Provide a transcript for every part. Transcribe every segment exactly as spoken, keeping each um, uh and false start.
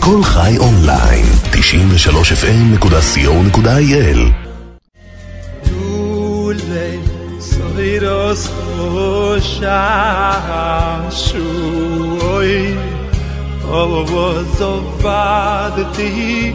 כל חי אונליין, תשעים ושלוש אף אם נקודה סי או נקודה איי אל. Dule soiros shashui ovozovadti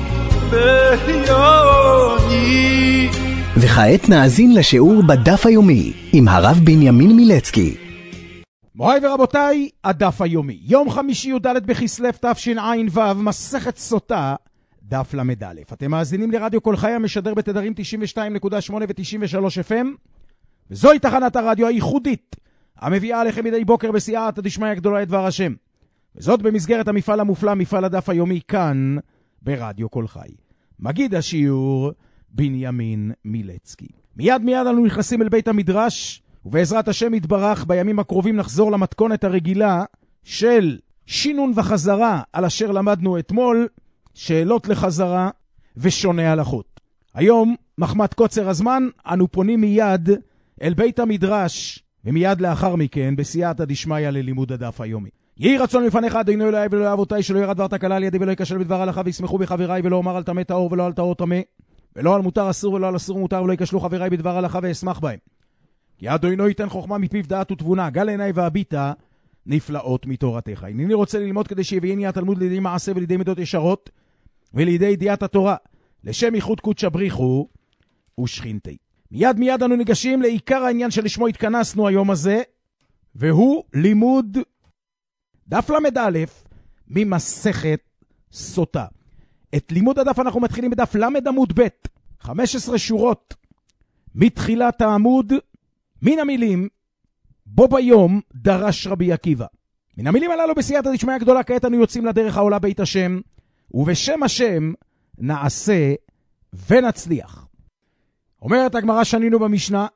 beyoni. וכעת נאזין לשיעור בדף היומי עם הרב בנימין מילצקי. מוריי ורבותיי, הדף היומי, יום חמישי י"ד בכסלו תשע"ו, מסכת סוטה, דף למד א'. אתם מאזינים לרדיו כל חי המשדר בתדרים תשעים ושתיים נקודה שמונה ו-תשעים ושלוש אף אם, וזוהי תחנת הרדיו הייחודית המביאה עליכם מדי בוקר בסייעתא דשמיא הגדולה את דבר השם, וזאת במסגרת המפעל המופלא, מפעל הדף היומי, כאן ברדיו כל חי. מגיד השיעור בנימין מילצקי. מיד מיד אנו נכנסים אל בית המדרש, ובעזרת השם יתברך בימים הקרובים נחזור למתכונת הרגילה של שינון וחזרה על אשר למדנו אתמול, שאלות לחזרה ושונה הלכות. היום, מחמת קוצר הזמן, אנו פונים מיד אל בית המדרש, ומיד לאחר מכן בסייעתא דשמיא ללימוד הדף היומי. יהי רצון לפניך אדוני אלוהי ולא אבותיי, שלא ירד דבר תקלה על ידי ולא ייכשל בדבר הלכה, וישמחו בחבריי, ולא אומר על טמא טהור ולא על טהור טמא, ולא על מותר אסור ולא על אסור מותר, ולא ייכשלו חבריי בדבר הלכה ואשמח בהם. כי אדוני ייתן חוכמה מפיו דעת ותבונה, גל עיניי והביטה נפלאות מתורתך. הנני רוצה ללמוד כדי שיביאני התלמוד לידי מעשה ולידי מידות ישרות ולידי ידיעת התורה, לשם ייחוד קודש בריחו ושכינתי. מיד מיד אנו ניגשים לעיקר העניין שלשמו התכנסנו היום הזה, והוא לימוד דף למד א' ממסכת סוטה. את לימוד הדף אנחנו מתחילים בדף למד עמוד ב', חמש עשרה שורות מתחילת העמוד, מן המילים בו ביום דרש רבי עקיבא. מן המילים הללו בסייעתא דשמיא הגדולה כעת אנו יוצאים לדרך העולה בית השם, ובשם השם נעשה ונצליח. אומרת הגמרא שנינו במשנה,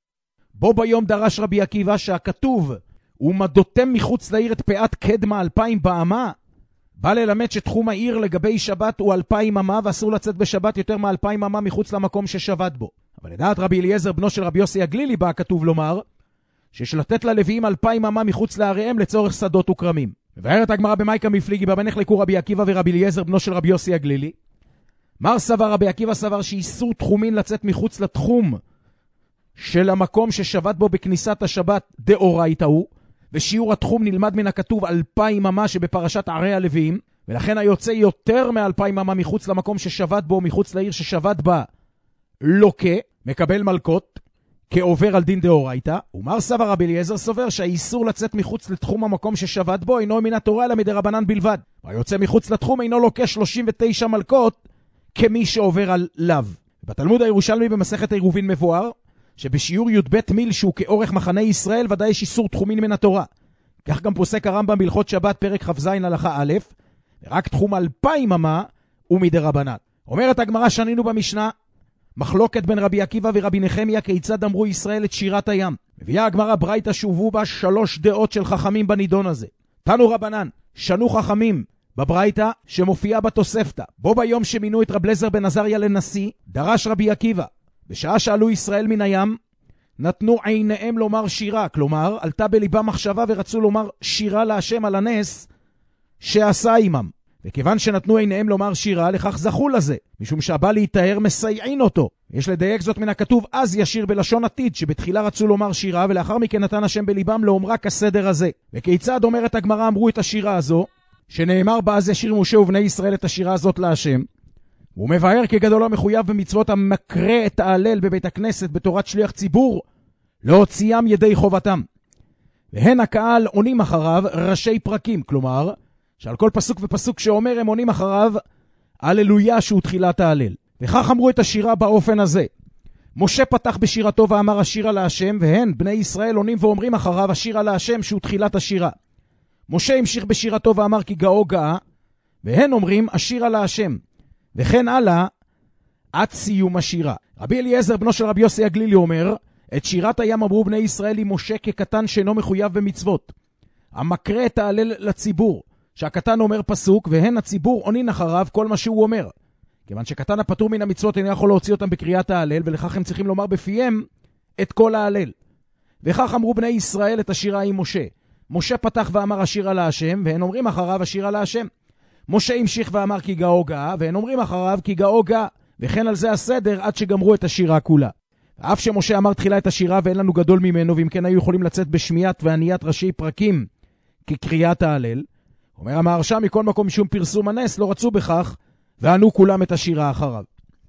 בו ביום דרש רבי עקיבא, שהכתוב ומדותם מחוץ לעיר את פאת קדמה אלפיים באמה, בא ללמד שתחום העיר לגבי שבת הוא אלפיים אמה, ואסור לצאת בשבת יותר מאלפיים אמה מחוץ למקום ששבת בו. אבל לדעת רבי אליעזר בנו של רבי יוסי הגלילי בא כתוב לומר שיש לתת ללוויים אלפיים אמה מחוץ לעריהם לצורך שדות וקרמים. מבארת הגמרא במייקה מפליגי במה נחלקו רבי עקיבא ורבי אליעזר בנו של רבי יוסי הגלילי. מר סבר רבי עקיבא סבר שאיסור תחומין לצאת מחוץ לתחום של המקום ששבת בו בכניסת השבת דאורייתא הוא, ושיעור התחום נלמד מן הכתוב אלפיים אמה שבפרשת ערי הלוויים, ולכן היוצא יותר מאלפיים אמה מחוץ למקום ששבת בו, מחוץ לעיר ששבת בה, לוקה, מקבל מלכות, כעובר על דין דאורייתא. ומר סבר רבי אליעזר סובר שהאיסור לצאת מחוץ לתחום המקום ששבת בו אינו מן התורה אלא מדרבנן בלבד. היוצא מחוץ לתחום אינו לוקה שלושים ותשע מלכות כמי שעובר על לאו. בתלמוד הירושלמי במסכת עירובין מבואר שבשיעור י"ב מיל שהוא כאורך מחנה ישראל ודאי יש איסור תחומין מן התורה. כך גם פוסק הרמב"ם בהלכות שבת פרק כ"ז הלכה א', ורק תחום אלפיים אמה הוא מדרבנן. אומרת הגמרא שנינו במשנה, מחלוקת בין רבי עקיבא ורבי נחמיה כיצד אמרו ישראל את שירת הים. מביאה הגמרא ברייתא שהובאו בה שלוש דעות של חכמים בנידון הזה. תנו רבנן, שנו חכמים בברייתא שמופיעה בתוספתא, בו ביום שמינו את רב אליעזר בן עזריה לנשיא, דרש רבי עקיבא, בשעה שעלו ישראל מן הים, נתנו עיניהם לומר שירה, כלומר עלתה בליבם מחשבה ורצו לומר שירה להשם על הנס שעשה עמם. וכיוון שנתנו עיניהם לומר שירה, לכך זכו לזה, משום שהבא להיטהר מסייעין אותו. יש לדייק זאת מן הכתוב אז ישיר בלשון עתיד, שבתחילה רצו לומר שירה ולאחר מכן נתן השם בליבם לאומרה כסדר הזה. וכיצד אומרת הגמרא אמרו את השירה הזו, שנאמר בה אז ישיר משה ובני ישראל את השירה הזאת להשם. הוא מבאר כגדול המחויב במצוות המקרה את ההלל בבית הכנסת בתורת שליח ציבור, להוציאם ידי חובתם. והן הקהל עונים אחריו ראשי פרקים, כלומר, שעל כל פסוק ופסוק שאומר הם עונים אחריו הללויה שהוא תחילת ההלל. וכך אמרו את השירה באופן הזה. משה פתח בשירתו ואמר השירה להשם, והן בני ישראל עונים ואומרים אחריו השירה להשם שהוא תחילת השירה. משה המשיך בשירתו ואמר כי גאו גאה, והן אומרים השירה להשם. וכן הלאה עד סיום השירה. רבי אליעזר בנו של רבי יוסי הגלילי אומר, את שירת הים אמרו בני ישראל עם משה כקטן שאינו מחויב במצוות, המקרה את ההלל לציבור, שהקטן אומר פסוק והן הציבור עונין אחריו כל מה שהוא אומר. כיוון שקטן הפטור מן המצוות אינו יכול להוציא אותם בקריאת ההלל, ולכך הם צריכים לומר בפיהם את כל ההלל. וכך אמרו בני ישראל את השירה עם משה. משה פתח ואמר השירה להשם, והן אומרים אחריו השירה להשם. משה המשיך ואמר כי גאו גאה, והן אומרים אחריו כי גאו גאה, וכן על זה הסדר עד שגמרו את השירה כולה. אף שמשה אמר תחילה את השירה ואין לנו גדול ממנו, ואם כן היו יכולים לצאת בשמיעת ועניית ראשי פרקים כקריאת ההלל, אומר המהרש"ם מכל מקום משום פרסום הנס לא רצו בכך, וענו כולם את השירה אחריו.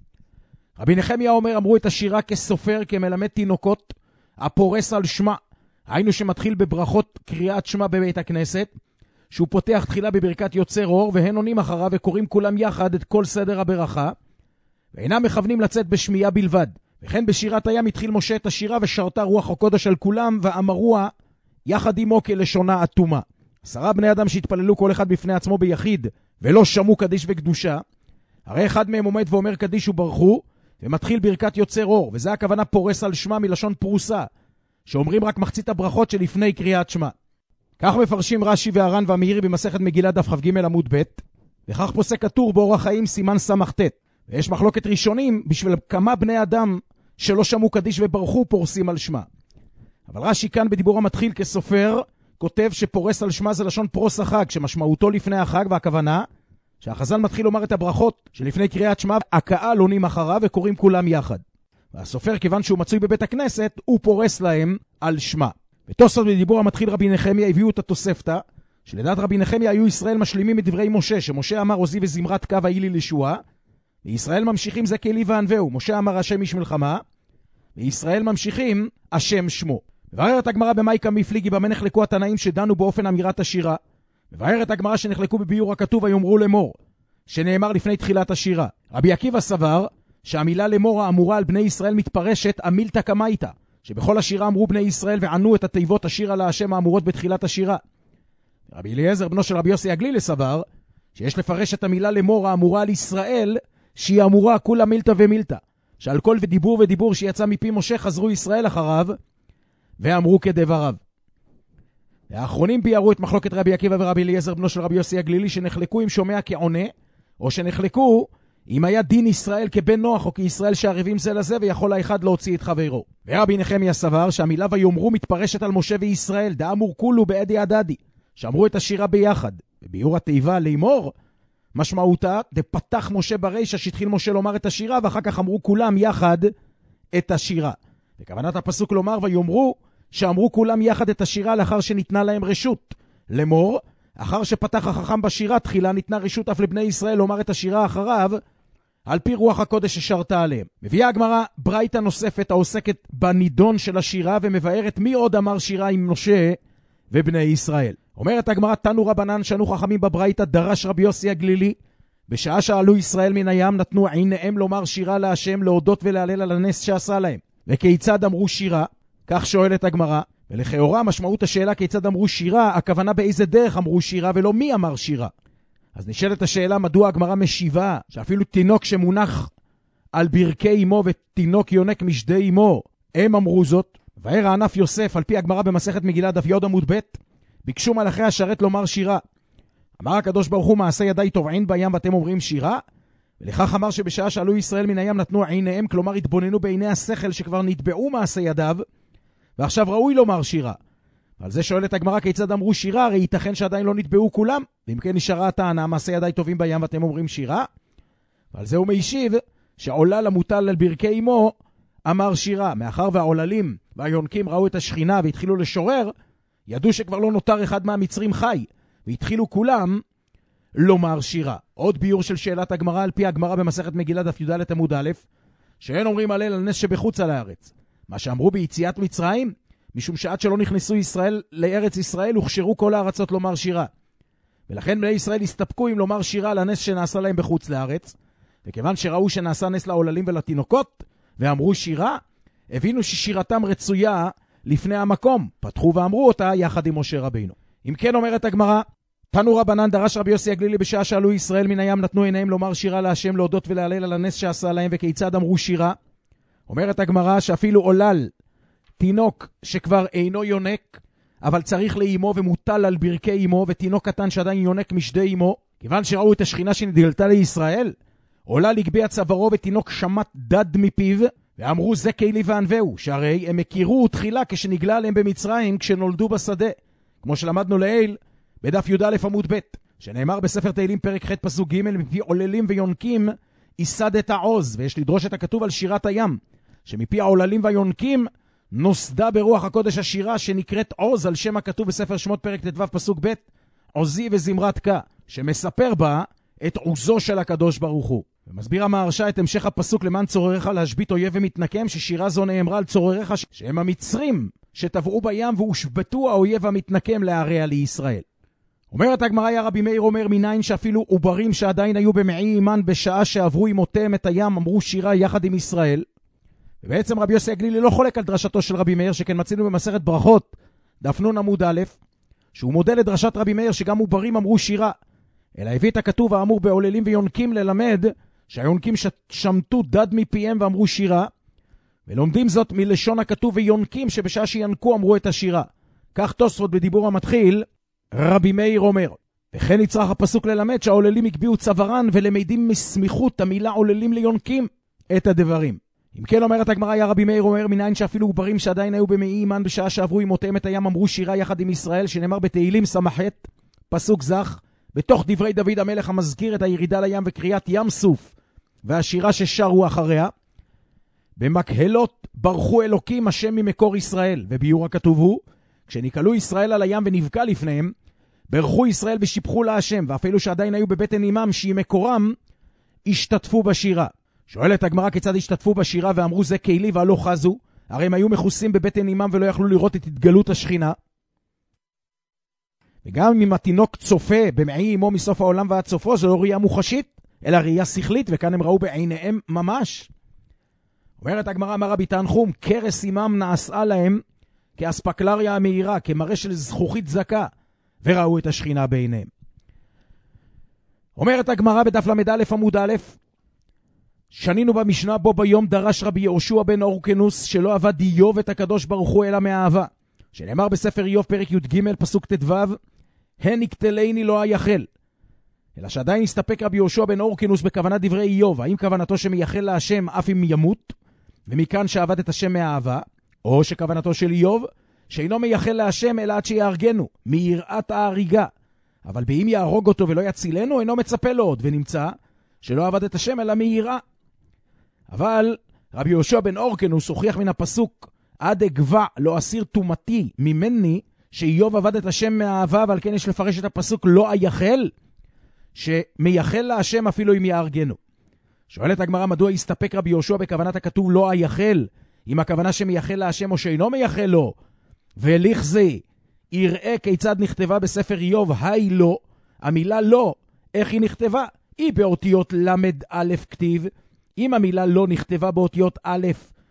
רבי נחמיה אומר אמרו את השירה כסופר, כמלמד תינוקות, הפורס על שמה, היינו שמתחיל בברכות קריאת שמה בבית הכנסת, שהוא פותח תחילה בברכת יוצר אור, והן עונים אחריו וקוראים כולם יחד את כל סדר הברכה, ואינם מכוונים לצאת בשמיעה בלבד. וכן בשירת הים התחיל משה את השירה ושרתה רוח הקודש על כולם, ואמרוה יחד עמו כלשונה אטומה. עשרה בני אדם שהתפללו כל אחד בפני עצמו ביחיד, ולא שמעו קדיש וקדושה, הרי אחד מהם עומד ואומר קדיש וברכו, ומתחיל ברכת יוצר אור, וזה הכוונה פורס על שמה מלשון פרוסה, שאומרים רק מחצית הברכות שלפני קריאת שמה. כך מפרשים רש"י והר"ן והמאירי במסכת מגילה דף כ"ג עמוד ב', וכך פוסק הטור באורח חיים סימן סמ"ט. ויש מחלוקת ראשונים בשביל כמה בני אדם שלא שמעו קדיש וברכו פורסים על שמה. אבל רש"י כאן בדיבור המתחיל כסופר כותב שפורס על שמה זה לשון פרוס החג, שמשמעותו לפני החג, והכוונה שהחז"ל מתחיל לומר את הברכות שלפני קריאת שמה, הקהל עונים אחריו וקוראים כולם יחד. והסופר, כיוון שהוא מצוי בבית הכנסת, הוא פורס להם על שמה. בתוספות בדיבור המתחיל רבי נחמיה הביאו את התוספתא, שלדעת רבי נחמיה היו ישראל משלימים את דברי משה, שמשה אמר עוזי וזמרת קו האי לי לישועה, וישראל ממשיכים זה כלי וענווהו, משה אמר השם איש מלחמה, וישראל ממשיכים השם שמו. מבארת הגמרא במייקה מפליגי במה נחלקו התנאים שדנו באופן אמירת השירה. מבארת הגמרא שנחלקו בביור הכתוב ויאמרו לאמור, שנאמר לפני תחילת השירה. רבי עקיבא סבר שהמילה לאמור האמורה על בני ישראל מתפרשת המילתא קמייתא, שבכל השירה אמרו בני ישראל וענו את התיבות השיר על השם האמורות בתחילת השירה. רבי אליעזר בנו של רבי יוסי הגלילי סבר שיש לפרש את המילה לאמור האמורה על ישראל שהיא אמורה כולה מילתא ומילתא, שעל כל ודיבור ודיבור שיצא מפי משה חזרו ישראל אחריו ואמרו כדבריו. האחרונים ביארו את מחלוקת רבי עקיבא ורבי אליעזר בנו של רבי יוסי הגלילי, שנחלקו אם שומע כעונה, או שנחלקו אם היה דין ישראל כבן נוח או כישראל שערבים זה לזה ויכול האחד להוציא את חברו. ורבי נחמיה סבר שהמילה ויאמרו מתפרשת על משה וישראל, דאמור כולו בעדי הדדי, שאמרו את השירה ביחד. וביאור התיבה לאמור משמעותה דפתח משה ברישה שהתחיל משה לומר את השירה, ואחר כך אמרו כולם יחד את השירה. וכוונת הפסוק לומר ויאמרו שאמרו כולם יחד את השירה לאחר שניתנה להם רשות. לאמור, אחר שפתח החכם בשירה תחילה ניתנה רשות אף לבני ישראל לומר את השירה אחריו, על פי רוח הקודש ששרתה עליהם. מביאה הגמרא ברייתא נוספת העוסקת בנידון של השירה, ומבארת מי עוד אמר שירה עם משה ובני ישראל. אומרת הגמרא תנו רבנן שנו חכמים בברייתא, דרש רבי יוסי הגלילי, בשעה שעלו ישראל מן הים נתנו עיניהם לומר שירה להשם, להודות ולהלל על הנס שעשה להם. וכיצד אמרו שירה? כך שואלת הגמרא, ולכאורה משמעות השאלה כיצד אמרו שירה, הכוונה באיזה דרך אמרו שירה ולא מי אמר שירה. אז נשאלת השאלה מדוע הגמרא משיבה שאפילו תינוק שמונח על ברכי אמו ותינוק יונק משדי אמו הם אמרו זאת. ואר הענף יוסף על פי הגמרא במסכת מגילה דף י' עמוד ב', ביקשו מלאכי השרת לומר שירה. אמר הקדוש ברוך הוא מעשה ידיי טובעין בים ואתם אומרים שירה, ולכך אמר שבשעה שעלו ישראל מן הים נתנו עיניהם, כלומר התבוננו בעיני השכל שכבר נטבעו מעשה ידיו ועכשיו ראוי לומר שירה. ועל זה שואלת הגמרא כיצד אמרו שירה, הרי ייתכן שעדיין לא נטבעו כולם, ואם כן נשארה הטענה מעשה ידיי טובים בים ואתם אומרים שירה. ועל זה הוא מיישיב שעולל המוטל על ברכי אמו אמר שירה, מאחר והעוללים והיונקים ראו את השכינה והתחילו לשורר, ידעו שכבר לא נותר אחד מהמצרים חי, והתחילו כולם לומר שירה. עוד ביור של שאלת הגמרא על פי הגמרא במסכת מגילה דף י"ד עמוד א', שאין אומרים הלל על נס שבחוץ על הארץ. מה שאמרו ביציאת מצרים, משום שעד שלא נכנסו ישראל לארץ ישראל, הוכשרו כל הארצות לומר שירה. ולכן בני ישראל הסתפקו עם לומר שירה על הנס שנעשה להם בחוץ לארץ, וכיוון שראו שנעשה נס לעוללים ולתינוקות, ואמרו שירה, הבינו ששירתם רצויה לפני המקום, פתחו ואמרו אותה יחד עם משה רבינו. אם כן אומרת הגמרא, תנו רבנן דרש רבי יוסי הגלילי בשעה שעלו ישראל מן הים נתנו עיניהם לומר שירה להשם, להודות ולהלל על הנס שעשה להם, וכיצד אמרו שירה. אומרת הגמרא שאפילו עולל תינוק שכבר אינו יונק, אבל צריך לאימו ומוטל על ברכי אימו, ותינוק קטן שעדיין יונק משדי אימו, כיוון שראו את השכינה שנתגלתה לישראל, עולל הגביע צווארו ותינוק שמט דד מפיו, ואמרו זה כלי וענווהו, שהרי הם הכירו תחילה כשנגלה עליהם במצרים כשנולדו בשדה, כמו שלמדנו לעיל בדף י"א עמוד ב'. שנאמר בספר תהילים פרק ח' פסוק ג' מפי עוללים ויונקים ייסדת עוז, ויש לדרוש את הכתוב על שירת הים, שמפי העוללים והיונקים נוסדה ברוח הקודש השירה שנקראת עוז על שם הכתוב בספר שמות פרק ט"ו פסוק ב' עוזי וזמרת כה, שמספר בה את עוזו של הקדוש ברוך הוא. ומסביר המהרש"א את המשך הפסוק למען צורריך להשבית אויב ומתנקם, ששירה זו נאמרה על צורריך שהם המצרים שטבעו בים והושבתו האויב המתנקם להרע לישראל. אומרת הגמרא, יא רבי מאיר אומר, מניין שאפילו עוברים שעדיין היו במעי אימן בשעה שעברו עמותיהם את הים אמרו שירה יחד עם ישראל. ובעצם רבי יוסי הגלילי לא חולק על דרשתו של רבי מאיר, שכן מצינו במסכת ברכות דף נ' עמוד א', שהוא מודל לדרשת רבי מאיר שגם עוברים אמרו שירה, אלא הביא את הכתוב האמור בעוללים ויונקים ללמד שהיונקים שמטו דד מפיהם ואמרו שירה, ולומדים זאת מלשון הכתוב ויונקים שבשעה שינקו אמרו את השירה. כך תוספות בדיבור המתחיל, רבי מאיר אומר, וכן יצרך הפסוק ללמד שהעוללים הקביעו צווארן ולמדים מסמיכות המילה עוללים ליונקים את הדברים. אם כן אומרת הגמרא, יא רבי מאיר אומר, מניין שאפילו עוברים שעדיין היו במעי אימן בשעה שעברו עמותיהם את הים אמרו שירה יחד עם ישראל, שנאמר בתהילים ס"ח פסוק זך, בתוך דברי דוד המלך המזכיר את הירידה לים וקריאת ים סוף והשירה ששרו אחריה, במקהלות ברכו אלוקים השם ממקור ישראל. וביור הכתוב הוא, כשנקלו ישראל על הים ונבקע לפניהם, ברכו ישראל ושיפחו לה השם, ואפילו שעדיין היו בבטן אימם שהיא מקורם, השתתפו בשירה. שואלת הגמרא, כיצד השתתפו בשירה ואמרו זה קהילי והלא חזו? הרי הם היו מכוסים בבטן אימם ולא יכלו לראות את התגלות השכינה. וגם אם התינוק צופה במעי אמו מסוף העולם ועד סופו, זו לא ראייה מוחשית, אלא ראייה שכלית, וכאן הם ראו בעיניהם ממש. אומרת הגמרא, אמר רבי תנחום, קרס אימם נעשה להם כאספקלריה המהירה, כמראה של זכוכית זכה, וראו את השכינה בעיניהם. אומרת הגמרא בדף למד א' עמוד א', שנינו במשנה בו ביום דרש רבי יהושע בן אורקנוס שלא עבד איוב את הקדוש ברוך הוא אלא מאהבה, שנאמר בספר איוב פרק י"ג פסוק ט"ו, הן יקטלני לא היחל. אלא שעדיין הסתפק רבי יהושע בן אורקנוס בכוונת דברי איוב, האם כוונתו שמייחל להשם אף אם ימות, ומכאן שעבד את השם מאהבה, או שכוונתו של איוב שאינו מייחל להשם אלא עד שיהרגנו, מיראת ההריגה, אבל באם יהרוג אותו ולא יצילנו אינו מצפה לו עוד, ונמצא שלא עבד את השם אלא מיראה. אבל רבי יהושע בן אורקנוס הוכיח מן הפסוק עד אגבע לא אסיר תומתי ממני, שאיוב עבד את השם מאהבה, ועל כן יש לפרש את הפסוק לא היחל, שמייחל להשם אפילו אם יהרגנו. שואלת הגמרא, מדוע הסתפק רבי יהושע בכוונת הכתוב לא היחל, אם הכוונה שמייחל להשם או שאינו מייחל לו? והליך זה יראה כיצד נכתבה בספר איוב היי לא, המילה לא, איך היא נכתבה? היא באותיות למד א' כתיב, אם המילה לא נכתבה באותיות א'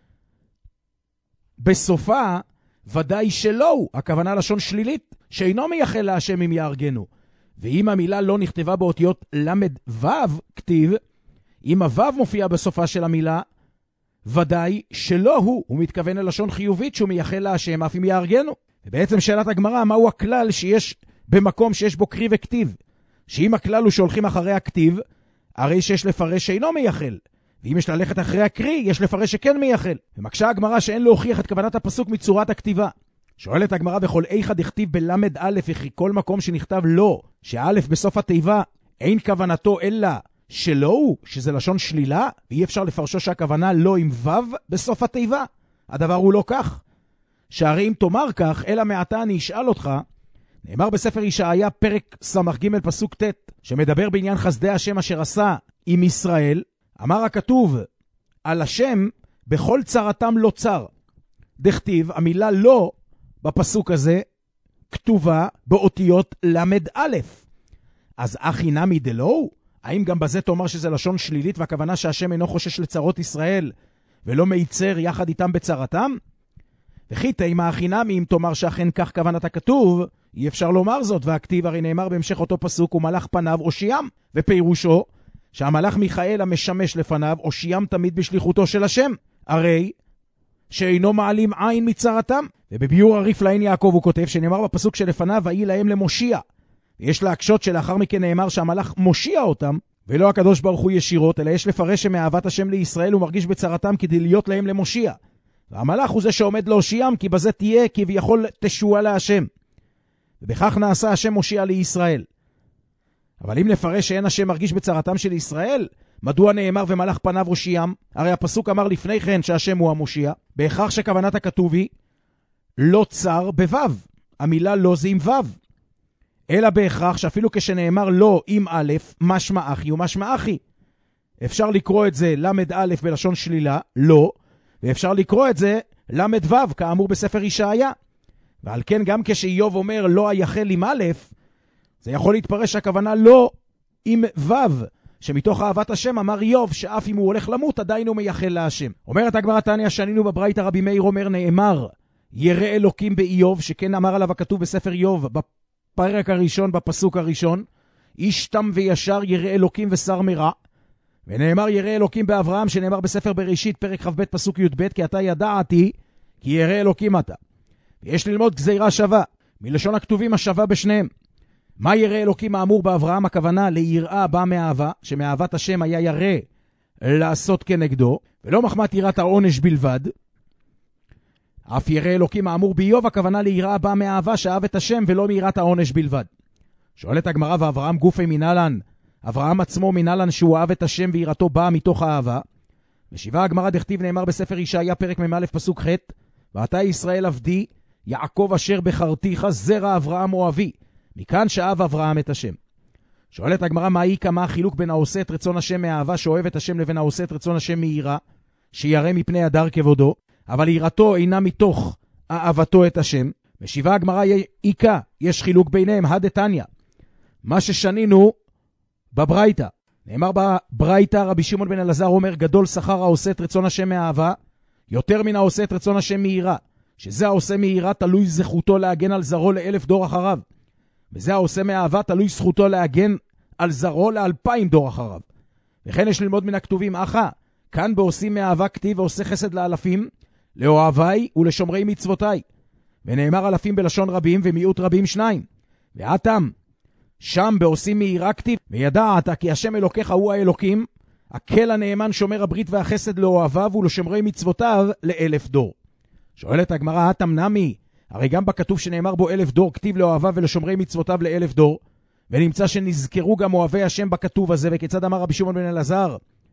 בסופה, ודאי שלא הוא, הכוונה לשון שלילית, שאינו מייחל להשם אם יהרגנו. ואם המילה לא נכתבה באותיות למד ו' כתיב, אם הו' מופיע בסופה של המילה, ודאי שלא הוא, הוא מתכוון ללשון חיובית שהוא מייחל להשם אף אם יהרגנו. ובעצם שאלת הגמרא, מהו הכלל שיש במקום שיש בו קריא וכתיב? שאם הכלל הוא שהולכים אחרי הכתיב, הרי שיש לפרש שאינו מייחל. ואם יש ללכת אחרי הקריא, יש לפרש שכן מייחל. ומקשה הגמרא שאין להוכיח את כוונת הפסוק מצורת הכתיבה. שואלת הגמרא, בכל איכה דכתיב בלמד א', וכי כל מקום שנכתב לא, שא' בסוף התיבה אין כוונתו אלא שלא הוא, שזה לשון שלילה, ואי אפשר לפרשו שהכוונה לא עם ו' בסוף התיבה. הדבר הוא לא כך. שהרי אם תאמר כך, אלא מעתה אני אשאל אותך, נאמר בספר ישעיה פרק ס"ג פסוק ט', שמדבר בעניין חסדי השם אשר עשה עם ישראל, אמר הכתוב על השם בכל צרתם לא צר. דכתיב, המילה לא בפסוק הזה כתובה באותיות למד א'. אז אחי נמי דלו? האם גם בזה תאמר שזה לשון שלילית והכוונה שהשם אינו חושש לצרות ישראל ולא מייצר יחד איתם בצרתם? וכי תימה אחי נמי, אם תאמר שאכן כך כוונת הכתוב, אי אפשר לומר זאת, והכתיב הרי נאמר בהמשך אותו פסוק ומלאך פניו אושיים, ופירושו שהמלאך מיכאל המשמש לפניו אושיים תמיד בשליחותו של השם, הרי שאינו מעלים עין מצרתם. ובביור הריף לעין יעקב הוא כותב שנאמר בפסוק שלפניו ויהי להם למושיע, ויש להקשות שלאחר מכן נאמר שהמלאך מושיע אותם ולא הקדוש ברוך הוא ישירות, אלא יש לפרש שמאהבת השם לישראל הוא מרגיש בצרתם כדי להיות להם למושיע, והמלאך הוא זה שעומד להושיעם, כי בזה תהיה כביכול תשועה להשם, ובכך נעשה השם מושיע לישראל. אבל אם נפרש שאין השם מרגיש בצרתם של ישראל, מדוע נאמר ומלך פניו הושיעם? הרי הפסוק אמר לפני כן שהשם הוא המושיע. בהכרח שכוונת הכתוב היא לא צר בוו. המילה לא זה עם וו. אלא בהכרח שאפילו כשנאמר לא עם א', משמע אחי ומשמע אחי. אפשר לקרוא את זה למד א' בלשון שלילה, לא, ואפשר לקרוא את זה למד ו', כאמור בספר ישעיה. ועל כן גם כשאיוב אומר לא היחל עם א', זה יכול להתפרש הכוונה לא עם ו', שמתוך אהבת השם אמר איוב שאף אם הוא הולך למות עדיין הוא מייחל להשם. אומרת הגמרא תניא, שנינו בברייתא, רבי מאיר אומר נאמר ירא אלוקים באיוב, שכן אמר עליו הכתוב בספר איוב בפרק הראשון, בפסוק הראשון, איש תם וישר ירא אלוקים ושר מרע. ונאמר ירא אלוקים באברהם, שנאמר בספר בראשית פרק כ"ב פסוק י"ב, כי אתה ידעתי כי ירא אלוקים אתה. ויש ללמוד גזירה שווה מלשון הכתובים השווה בשניהם. מה ירא אלוקים האמור באברהם? הכוונה ליראה בא מאהבה, שמאהבת השם היה ירא לעשות כנגדו, ולא מחמת יראת העונש בלבד. אף ירא אלוקים האמור באיוב, הכוונה ליראה בא מאהבה שאהב את השם ולא מיראת העונש בלבד. שואלת הגמרא, ואברהם גופי מנהלן, אברהם עצמו מנהלן שהוא אהב את השם ויראתו באה מתוך האהבה. משיבה הגמרא דכתיב, נאמר בספר ישעיה פרק מ"א פסוק ח', ואתה ישראל עבדי יעקב אשר בחרתיך זרע אברהם אוהבי, מכאן שאהב אברהם את השם. שואלת הגמרא, מה היא כמה החילוק בין העושה את רצון השם מאהבה שאוהב את השם לבין העושה את רצון השם מיראה שירא מפני הדר כבודו, אבל יראתו אינה מתוך אהבתו את השם. משיבה הגמרא, איקה יש חילוק ביניהם, הדתניא, מה ששנינו בברייתא. נאמר בברייתא, רבי שמעון בן אלעזר אומר, גדול שכר העושה את רצון השם מאהבה יותר מן העושה את רצון השם מיראה, שזה העושה מיראה תלוי זכותו להגן על זרו לאלף דור אחריו, וזה העושה מאהבה תלוי זכותו להגן על זרו לאלפיים דור אחריו. וכן יש ללמוד מן הכתובים, אחא, כאן בעושים מאהבה כתיב ועושה חסד לאלפים, לאוהבי ולשומרי מצוותיי. ונאמר אלפים בלשון רבים ומיעוט רבים שניים. ואתם, שם בעושים מיראה כתיב, וידעת כי השם אלוקיך הוא האלוקים, הקל הנאמן שומר הברית והחסד לאוהביו ולשומרי מצוותיו לאלף דור. שואלת הגמרא, אתם נמי, הרי גם בכתוב שנאמר בו אלף דור כתיב לאוהביו ולשומרי מצוותיו לאלף דור, ונמצא שנזכרו גם אוהבי השם בכתוב הזה, וכיצד אמר רבי שמעון בן אלעזר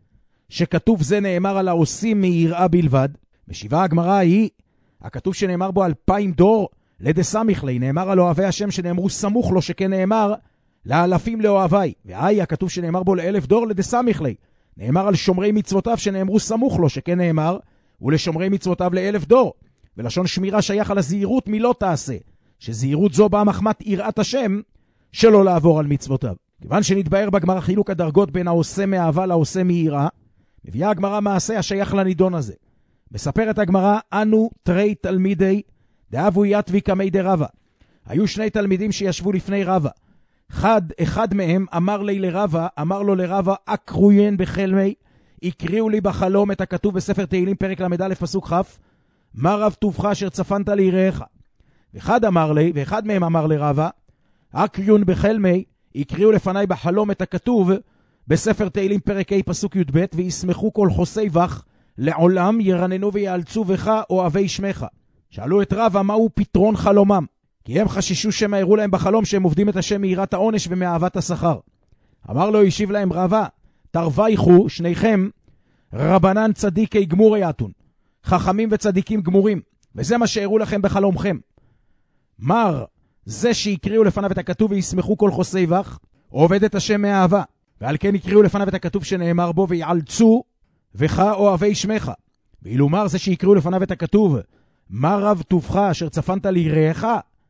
שכתוב זה נאמר על העושים מיראה בלבד. משיבה הגמרא היא, הכתוב שנאמר בו אלפיים דור לדסמיך לי, נאמר על אוהבי השם שנאמרו סמוך לו, שכן נאמר לאלפים לאוהבי. והי הכתוב שנאמר בו לאלף דור לדסמיך לי, נאמר על שומרי מצוותיו שנאמרו סמוך לו, שכן נאמר ולשומרי מצוותיו לאלף דור. ולשון שמירה שייך על הזהירות מלא תעשה, שזהירות זו באה מחמת יראת השם שלא לעבור על מצוותיו. כיוון שנתבהר בגמרא חילוק הדרגות בין העושה מאהבה לעושה מיראה, מביאה הגמרא מעשה השייך לנידון הזה. מספרת הגמרא, אנו תרי תלמידי דאבו יתבי כמי דרבה. היו שני תלמידים שישבו לפני רבה. אחד, אחד מהם אמר לי לרבה, אמר לו לרבה, אקרויין בחלמי, יקריאו לי בחלום את הכתוב בספר תהילים פרק למד א' פסוק כ', מה רב טובך אשר צפנת ליראיך. ואחד אמר לי, ואחד מהם אמר לרבה, אקריון בחלמי, יקריאו לפניי בחלום את הכתוב בספר תהילים פרק ה' פסוק י"ב, וישמחו כל חוסי בך לעולם ירננו ויאלצו בך אוהבי שמך. שאלו את רבה מהו פתרון חלומם, כי הם חששו שמא יראו להם בחלום שהם עובדים את השם מיראת העונש ומאהבת השכר. אמר לו, ישיב להם רבה, תרוויחו שניכם רבנן צדיקי גמורי אתון, חכמים וצדיקים גמורים, וזה מה שהראו לכם בחלומכם. מר זה שיקריאו לפניו את הכתוב וישמחו כל חוסי בך, עובד את השם מאהבה, ועל כן יקריאו לפניו את הכתוב שנאמר בו ויעלצו בך אוהבי שמך. ואילו מר זה שיקריאו לפניו את הכתוב מה רב טובך אשר צפנת ליראיך,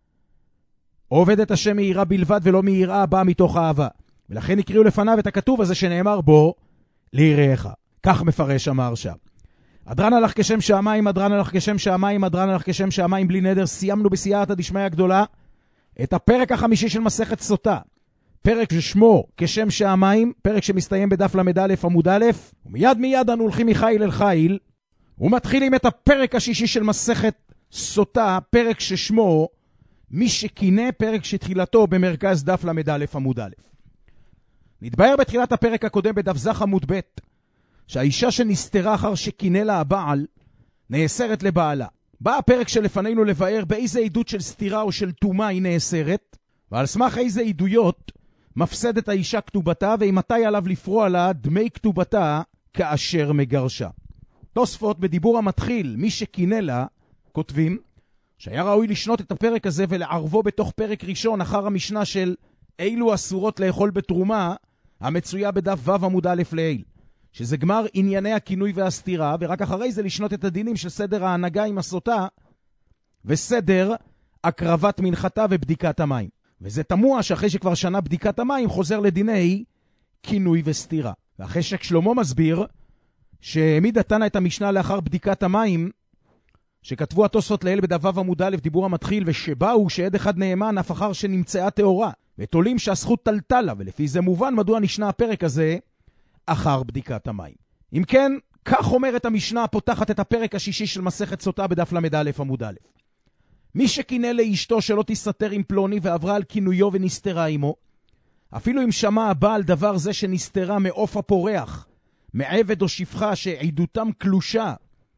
עובד את השם מיראה בלבד ולא מיראה הבאה מתוך אהבה, ולכן יקריאו לפניו את הכתוב הזה שנאמר בו ליראיך. כך מפרש המהרש"א. אדרן הלך כשם שעמיים, אדרן הלך כשם שעמיים, אדרן הלך כשם שעמיים בלי נדר. סיימנו בסייעתא דשמיא הגדולה את הפרק החמישי של מסכת סוטה, פרק ששמו כשם שעמיים, פרק שמסתיים בדף למד א' עמוד א', ומיד מיד אנו הולכים מחיל אל חיל ומתחילים את הפרק השישי של מסכת סוטה, פרק ששמו מי שכינה, פרק שתחילתו במרכז דף למד א' עמוד א'. נתבהר בתחילת הפרק הקודם בדף זך עמוד ב' שהאישה שנסתרה אחר שכינה לה הבעל נאסרת לבעלה. בא הפרק שלפנינו לבאר באיזה עדות של סתירה או של תומה היא נאסרת, ועל סמך איזה עדויות מפסדת האישה כתובתה, ואימתי עליו לפרוע לה דמי כתובתה כאשר מגרשה. תוספות בדיבור המתחיל, מי שכינה לה, כותבים, שהיה ראוי לשנות את הפרק הזה ולערבו בתוך פרק ראשון אחר המשנה של אילו אסורות לאכול בתרומה, המצויה בדף ו' עמוד א' לעיל, שזה גמר ענייני הכינוי והסתירה, ורק אחרי זה לשנות את הדינים של סדר ההנהגה עם הסוטה, וסדר הקרבת מנחתה ובדיקת המים. וזה תמוה שאחרי שכבר שנה בדיקת המים חוזר לדיני כינוי וסתירה. ואחרי ששלמה מסביר שהעמיד התנא את המשנה לאחר בדיקת המים, שכתבו התוספות לעיל בדף ו' עמוד א' דיבור המתחיל, ושבאו שעד אחד נאמן אף אחר שנמצאה תאורה, ותולים שהזכות טלטלה, ולפי זה מובן מדוע נשנה הפרק הזה אחר בדיקת המים. אם כן, כך אומרת המשנה הפותחת את הפרק השישי של מסכת סוטה בדף למד א' עמוד א'. מי שכינה לאשתו שלא תסתתר עם פלוני ועברה על כינויו ונסתרה עמו, אפילו אם שמע הבעל דבר זה שנסתרה מעוף הפורח, מעבד או שפחה שעדותם קלושה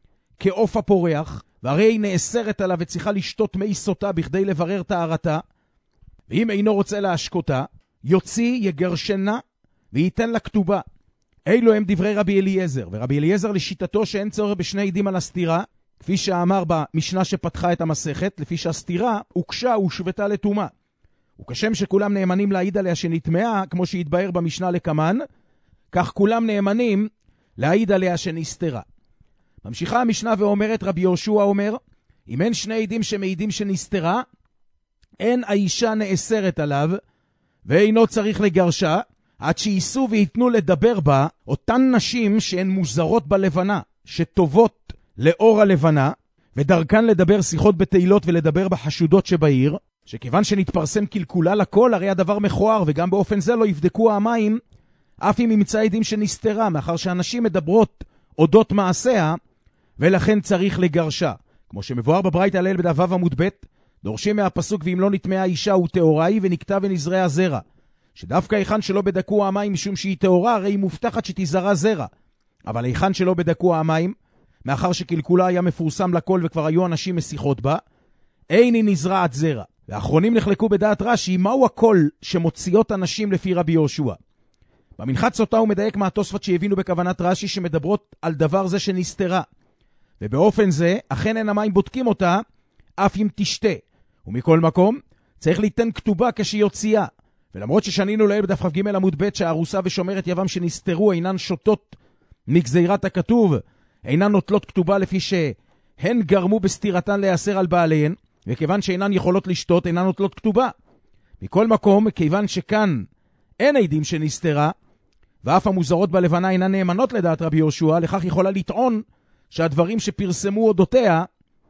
כעוף הפורח, והרי היא נאסרת עליו וצריכה לשתות מי סוטה בכדי לברר טהרתה, ואם אינו רוצה להשקותה, יוציא יגרשנה וייתן לה כתובה. אלו הם דברי רבי אליעזר, ורבי אליעזר לשיטתו שאין צורך בשני עדים על הסתירה, כפי שאמר במשנה שפתחה את המסכת, לפי שהסתירה הוקשה ושבתה לטומאה. וכשם שכולם נאמנים להעיד עליה שנטמעה, כמו שהתבהר במשנה לקמן, כך כולם נאמנים להעיד עליה שנסתרה. ממשיכה המשנה ואומרת, רבי יהושע אומר, אם אין שני עדים שמעידים שנסתרה, אין האישה נאסרת עליו, ואינו צריך לגרשה, עד שייסו ויתנו לדבר בה אותן נשים שהן מוזרות בלבנה, שטובות לאור הלבנה, ודרכן לדבר שיחות בתהילות ולדבר בחשודות שבעיר, שכיוון שנתפרסם קלקולה לכל, הרי הדבר מכוער, וגם באופן זה לא יבדקו המים, אף אם ימצא עדים שנסתרה, מאחר שאנשים מדברות אודות מעשיה, ולכן צריך לגרשה. כמו שמבואר בברייתא הלל בדף ו' עמוד ב', דורשים מהפסוק ואם לא נטמעה האישה הוא טהורה היא ונקטע ונזרע זרע. שדווקא היכן שלא בדקו המים משום שהיא טהורה, הרי היא מובטחת שתזרע זרע. אבל היכן שלא בדקו המים, מאחר שקלקולה היה מפורסם לכל וכבר היו אנשים משיחות בה, אין היא נזרעת זרע. והאחרונים נחלקו בדעת רש"י, מהו הקול שמוציאות אנשים לפי רבי יהושע? במנחת סוטה הוא מדייק מהתוספות שהבינו בכוונת רש"י שמדברות על דבר זה שנסתרה. ובאופן זה, אכן אין המים בודקים אותה, אף אם תשתה. ומכל מקום, צריך ליתן כתובה כשיוציאה. ולמרות ששנינו לעיל בדף כ"ג עמוד ב' שהארוסה ושומרת יבם שנסתרו אינן שותות מגזירת הכתוב, אינן נוטלות כתובה לפי שהן גרמו בסתירתן להיאסר על בעליהן, וכיוון שאינן יכולות לשתות, אינן נוטלות כתובה. מכל מקום, כיוון שכאן אין עדים שנסתרה, ואף המוזרות בלבנה אינן נאמנות לדעת רבי יהושע, לכך יכולה לטעון שהדברים שפרסמו אודותיה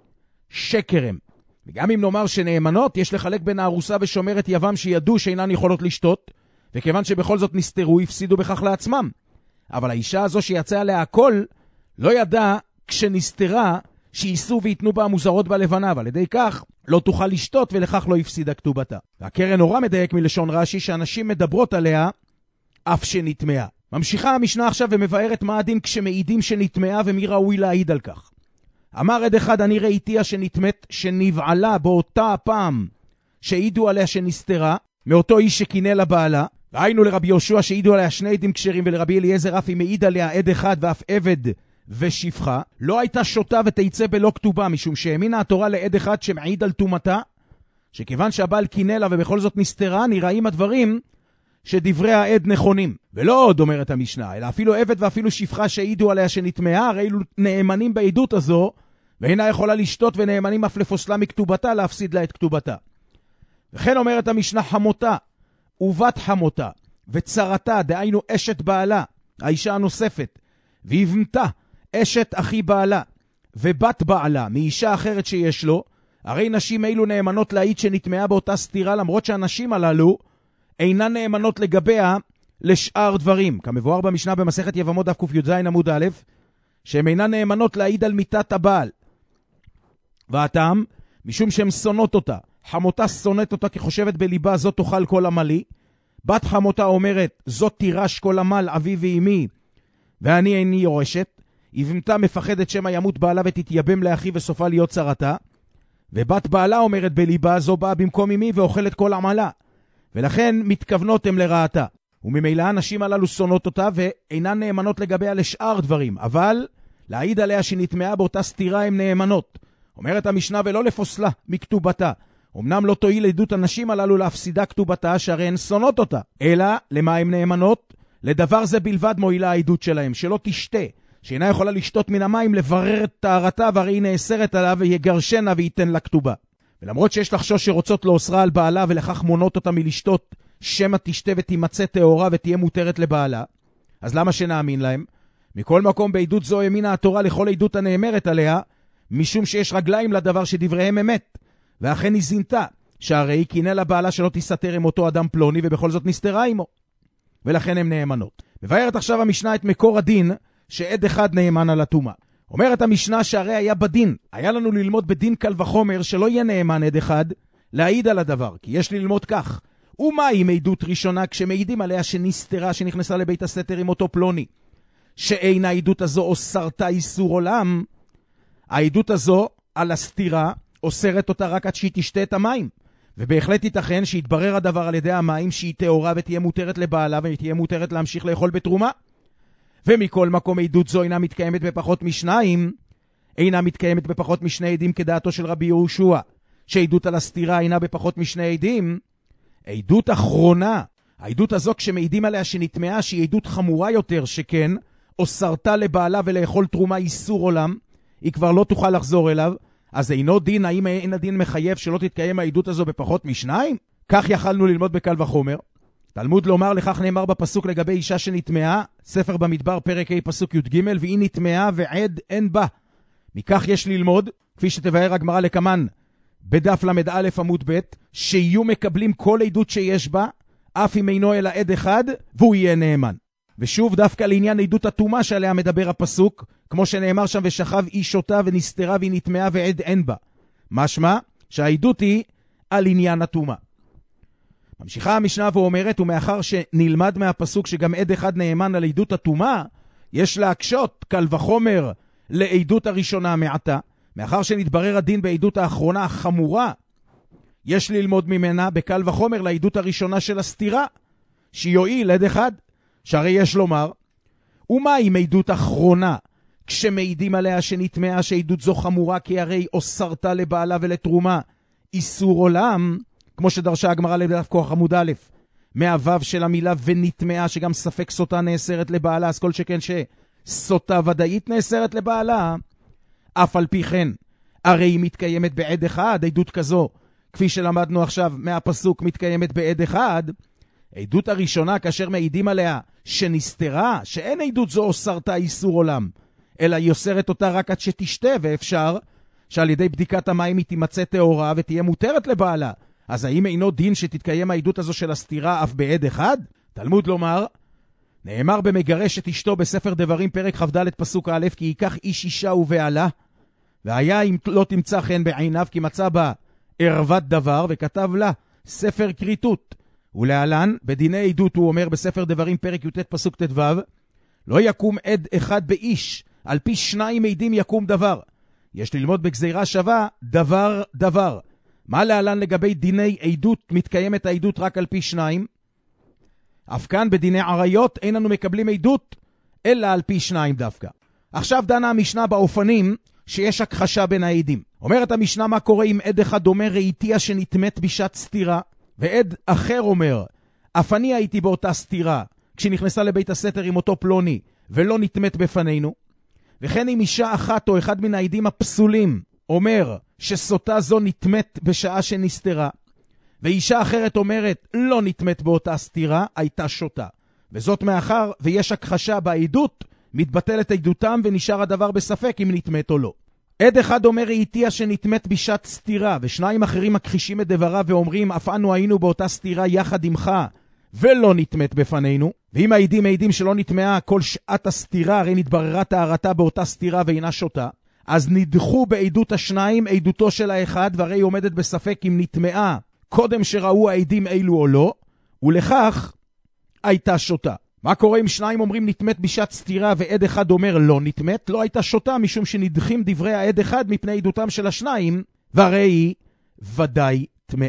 שקרם. וגם אם נאמר שנאמנות, יש לחלק בין הארוסה ושומרת יבם שידעו שאינן יכולות לשתות, וכיוון שבכל זאת נסתרו, הפסידו בכך לעצמם. אבל האישה הזו שיצא עליה הכל, לא ידע כשנסתרה שייסו ויתנו בה המוזרות בלבנה, ועל ידי כך לא תוכל לשתות ולכך לא הפסידה כתובתה. והקרן אורה מדייק מלשון רש"י שאנשים מדברות עליה אף שנטמעה. ממשיכה המשנה עכשיו ומבארת מה הדין כשמעידים שנטמעה ומי ראוי להעיד על כך. אמר עד אחד אני ראיתיה שנטמאת שנבעלה באותה הפעם שהעידו עליה שנסתרה מאותו איש שכינה לבעלה, והיינו לרבי יהושע שהעידו עליה שני עדים כשרים ולרבי אליעזר אף אם מעיד עליה עד אחד ואף עבד ושפחה, לא הייתה שותה ותיצא בלא כתובה, משום שהאמינה התורה לעד אחד שמעיד על תומתה, שכיוון שהבעל כינה לה ובכל זאת נסתרה, נראים הדברים שדברי העד נכונים. ולא עוד אומרת המשנה, אלא אפילו עבד ואפילו שפחה שהעידו עליה שנטמעה, הרי אלו נאמנים בעדות הזו, ואינה יכולה לשתות ונאמנים אף לפוסלה מכתובתה להפסיד לה את כתובתה. וכן אומרת המשנה חמותה, ובת חמותה, וצרתה, דהיינו אשת בעלה, האישה הנוספת, והבנתה, אשת אחי בעלה, ובת בעלה, מאישה אחרת שיש לו, הרי נשים אלו נאמנות להעיד שנטמעה באותה סתירה, למרות שהנשים הללו אינן נאמנות לגביה לשאר דברים. כמבואר במשנה במסכת יבמות דף ק"ז עמוד א', שהן אינן נאמנות להעיד על מיתת הבעל. והטעם, משום שהן שונאות אותה. חמותה שונאת אותה כי חושבת בליבה זאת תאכל כל עמלי. בת חמותה אומרת זאת תירש כל עמל אבי ואמי ואני איני יורשת. הבנתה מפחדת שמא ימות בעלה ותתייבם לאחי וסופה להיות צרתה. ובת בעלה אומרת בליבה זו באה במקום אמי ואוכלת כל עמלה. ולכן מתכוונות הם לרעתה. וממילא הנשים הללו שונאות אותה ואינן נאמנות לגביה לשאר דברים, אבל להעיד עליה שנטמעה באותה סתירה הם נאמנות. אומרת המשנה ולא לפוסלה מכתובתה. אמנם לא תועיל עדות הנשים הללו להפסידה כתובתה שהרי הן שונאות אותה, אלא למה הן נאמנות? לדבר זה בלבד מועילה העדות שלהם, שלא תשתה, שאינה יכולה לשתות מן המים לברר את טהרתה והרי היא נאסרת עליו ויגרשנה וייתן לה כתובה. ולמרות שיש לחשוש שרוצות לאוסרה על בעלה ולכך מונות אותה מלשתות, שמא תשתה ותימצא טהורה ותהיה מותרת לבעלה, אז למה שנאמין להם? מכל מקום בעדות זו האמינה התורה לכל עדות הנאמרת עליה, משום שיש רגליים לדבר שדבריהם אמת, ואכן היא זינתה, שהרי היא קינא לבעלה שלא תסתר עם אותו אדם פלוני ובכל זאת נסתרה עמו, ולכן הם נאמנות. מבארת עכשיו המשנה את מקור הדין שעד אחד נאמן על הטומאה. אומרת המשנה שהרי היה בדין, היה לנו ללמוד בדין קל וחומר שלא יהיה נאמן עד אחד להעיד על הדבר, כי יש ללמוד כך. ומה עם עדות ראשונה כשמעידים עליה שנסתרה שנכנסה לבית הסתר עם אותו פלוני, שאין העדות הזו אוסרתה איסור עולם? העדות הזו על הסתירה אוסרת אותה רק עד שהיא תשתה את המים, ובהחלט ייתכן שיתברר הדבר על ידי המים שהיא טהורה ותהיה מותרת לבעלה ותהיה מותרת להמשיך לאכול בתרומה. ומכל מקום עדות זו אינה מתקיימת בפחות משניים, אינה מתקיימת בפחות משני עדים כדעתו של רבי יהושע, שעדות על הסתירה אינה בפחות משני עדים. עדות אחרונה, העדות הזו כשמעידים עליה שנטמעה שהיא עדות חמורה יותר שכן, אוסרתה לבעלה ולאכול תרומה איסור עולם, היא כבר לא תוכל לחזור אליו, אז אינו דין, האם אין הדין מחייב שלא תתקיים העדות הזו בפחות משניים? כך יכלנו ללמוד בקל וחומר. תלמוד לומר לכך נאמר בפסוק לגבי אישה שנטמעה, ספר במדבר פרק ה' פסוק י"ג, והיא נטמעה ועד אין בה. מכך יש ללמוד, כפי שתבאר הגמרא לקמן, בדף למד א' עמוד ב', שיהיו מקבלים כל עדות שיש בה, אף אם אינו אלא עד אחד, והוא יהיה נאמן. ושוב דווקא לעניין עדות הטומאה שעליה מדבר הפסוק, כמו שנאמר שם ושכב איש אותה ונסתרה והיא נטמעה ועד אין בה. משמע שהעדות היא על עניין הטומאה. ממשיכה המשנה ואומרת, ומאחר שנלמד מהפסוק שגם עד אחד נאמן על עדות הטומאה, יש להקשות קל וחומר לעדות הראשונה מעתה, מאחר שנתברר הדין בעדות האחרונה החמורה, יש ללמוד ממנה בקל וחומר לעדות הראשונה של הסתירה, שיועיל עד אחד, שהרי יש לומר, ומה עם עדות אחרונה, כשמעידים עליה שנטמעה שעדות זו חמורה, כי הרי אוסרתה לבעלה ולתרומה איסור עולם, כמו שדרשה הגמרא לדף כוח עמוד א', מהוו של המילה ונטמעה, שגם ספק סוטה נאסרת לבעלה, אז כל שכן שסוטה ודאית נאסרת לבעלה, אף על פי כן, הרי היא מתקיימת בעד אחד, עדות כזו, כפי שלמדנו עכשיו מהפסוק מתקיימת בעד אחד, עדות הראשונה כאשר מעידים עליה שנסתרה, שאין עדות זו אוסרתה איסור עולם, אלא היא אוסרת אותה רק עד שתשתה, ואפשר שעל ידי בדיקת המים היא תימצא טהורה ותהיה מותרת לבעלה. אז האם אינו דין שתתקיים העדות הזו של הסתירה אף בעד אחד? תלמוד לומר, נאמר במגרש את אשתו בספר דברים פרק כ"ד פסוק א', כי ייקח איש אישה ובעלה, והיה אם לא תמצא חן בעיניו כי מצא בה ערוות דבר, וכתב לה ספר כריתות. ולהלן בדיני עדות הוא אומר בספר דברים פרק י"ט פסוק ט"ו, לא יקום עד אחד באיש, על פי שניים עדים יקום דבר. יש ללמוד בגזירה שווה דבר דבר. מה להלן לגבי דיני עדות? מתקיימת העדות רק על פי שניים. אף כאן בדיני עריות אין לנו מקבלים עדות אלא על פי שניים דווקא. עכשיו דנה המשנה באופנים שיש הכחשה בין העדים. אומרת המשנה, מה קורה אם עד אחד אומר ראיתיה שנטמאת בשעת סתירה, ועד אחר אומר אף אני הייתי באותה סתירה כשנכנסה לבית הסתר עם אותו פלוני ולא נטמאת בפנינו? וכן אם אישה אחת או אחד מן העדים הפסולים אומר שסוטה זו נטמאת בשעה שנסתרה, ואישה אחרת אומרת לא נטמאת באותה סתירה, הייתה שוטה. וזאת מאחר ויש הכחשה בעדות, מתבטלת עדותם ונשאר הדבר בספק אם נטמאת או לא. עד אחד אומר ראיתיה שנטמאת בשעת סתירה, ושניים אחרים מכחישים את דבריו ואומרים אף אנו היינו באותה סתירה יחד עמך ולא נטמאת בפנינו. ואם העדים העדים שלא נטמעה כל שעת הסתירה, הרי נתבררה טהרתה באותה סתירה ואינה שוטה, אז נדחו בעדות השניים עדותו של האחד, והרי עומדת בספק אם נטמעה קודם שראו העדים אילו או לא, ולכך הייתה שוטה. מה קורה אם שניים אומרים נטמאת בשעת סתירה ועד אחד אומר לא נטמאת? לא הייתה שוטה, משום שנדחים דברי העד אחד מפני עדותם של השניים, והרי היא ודאי טמאה.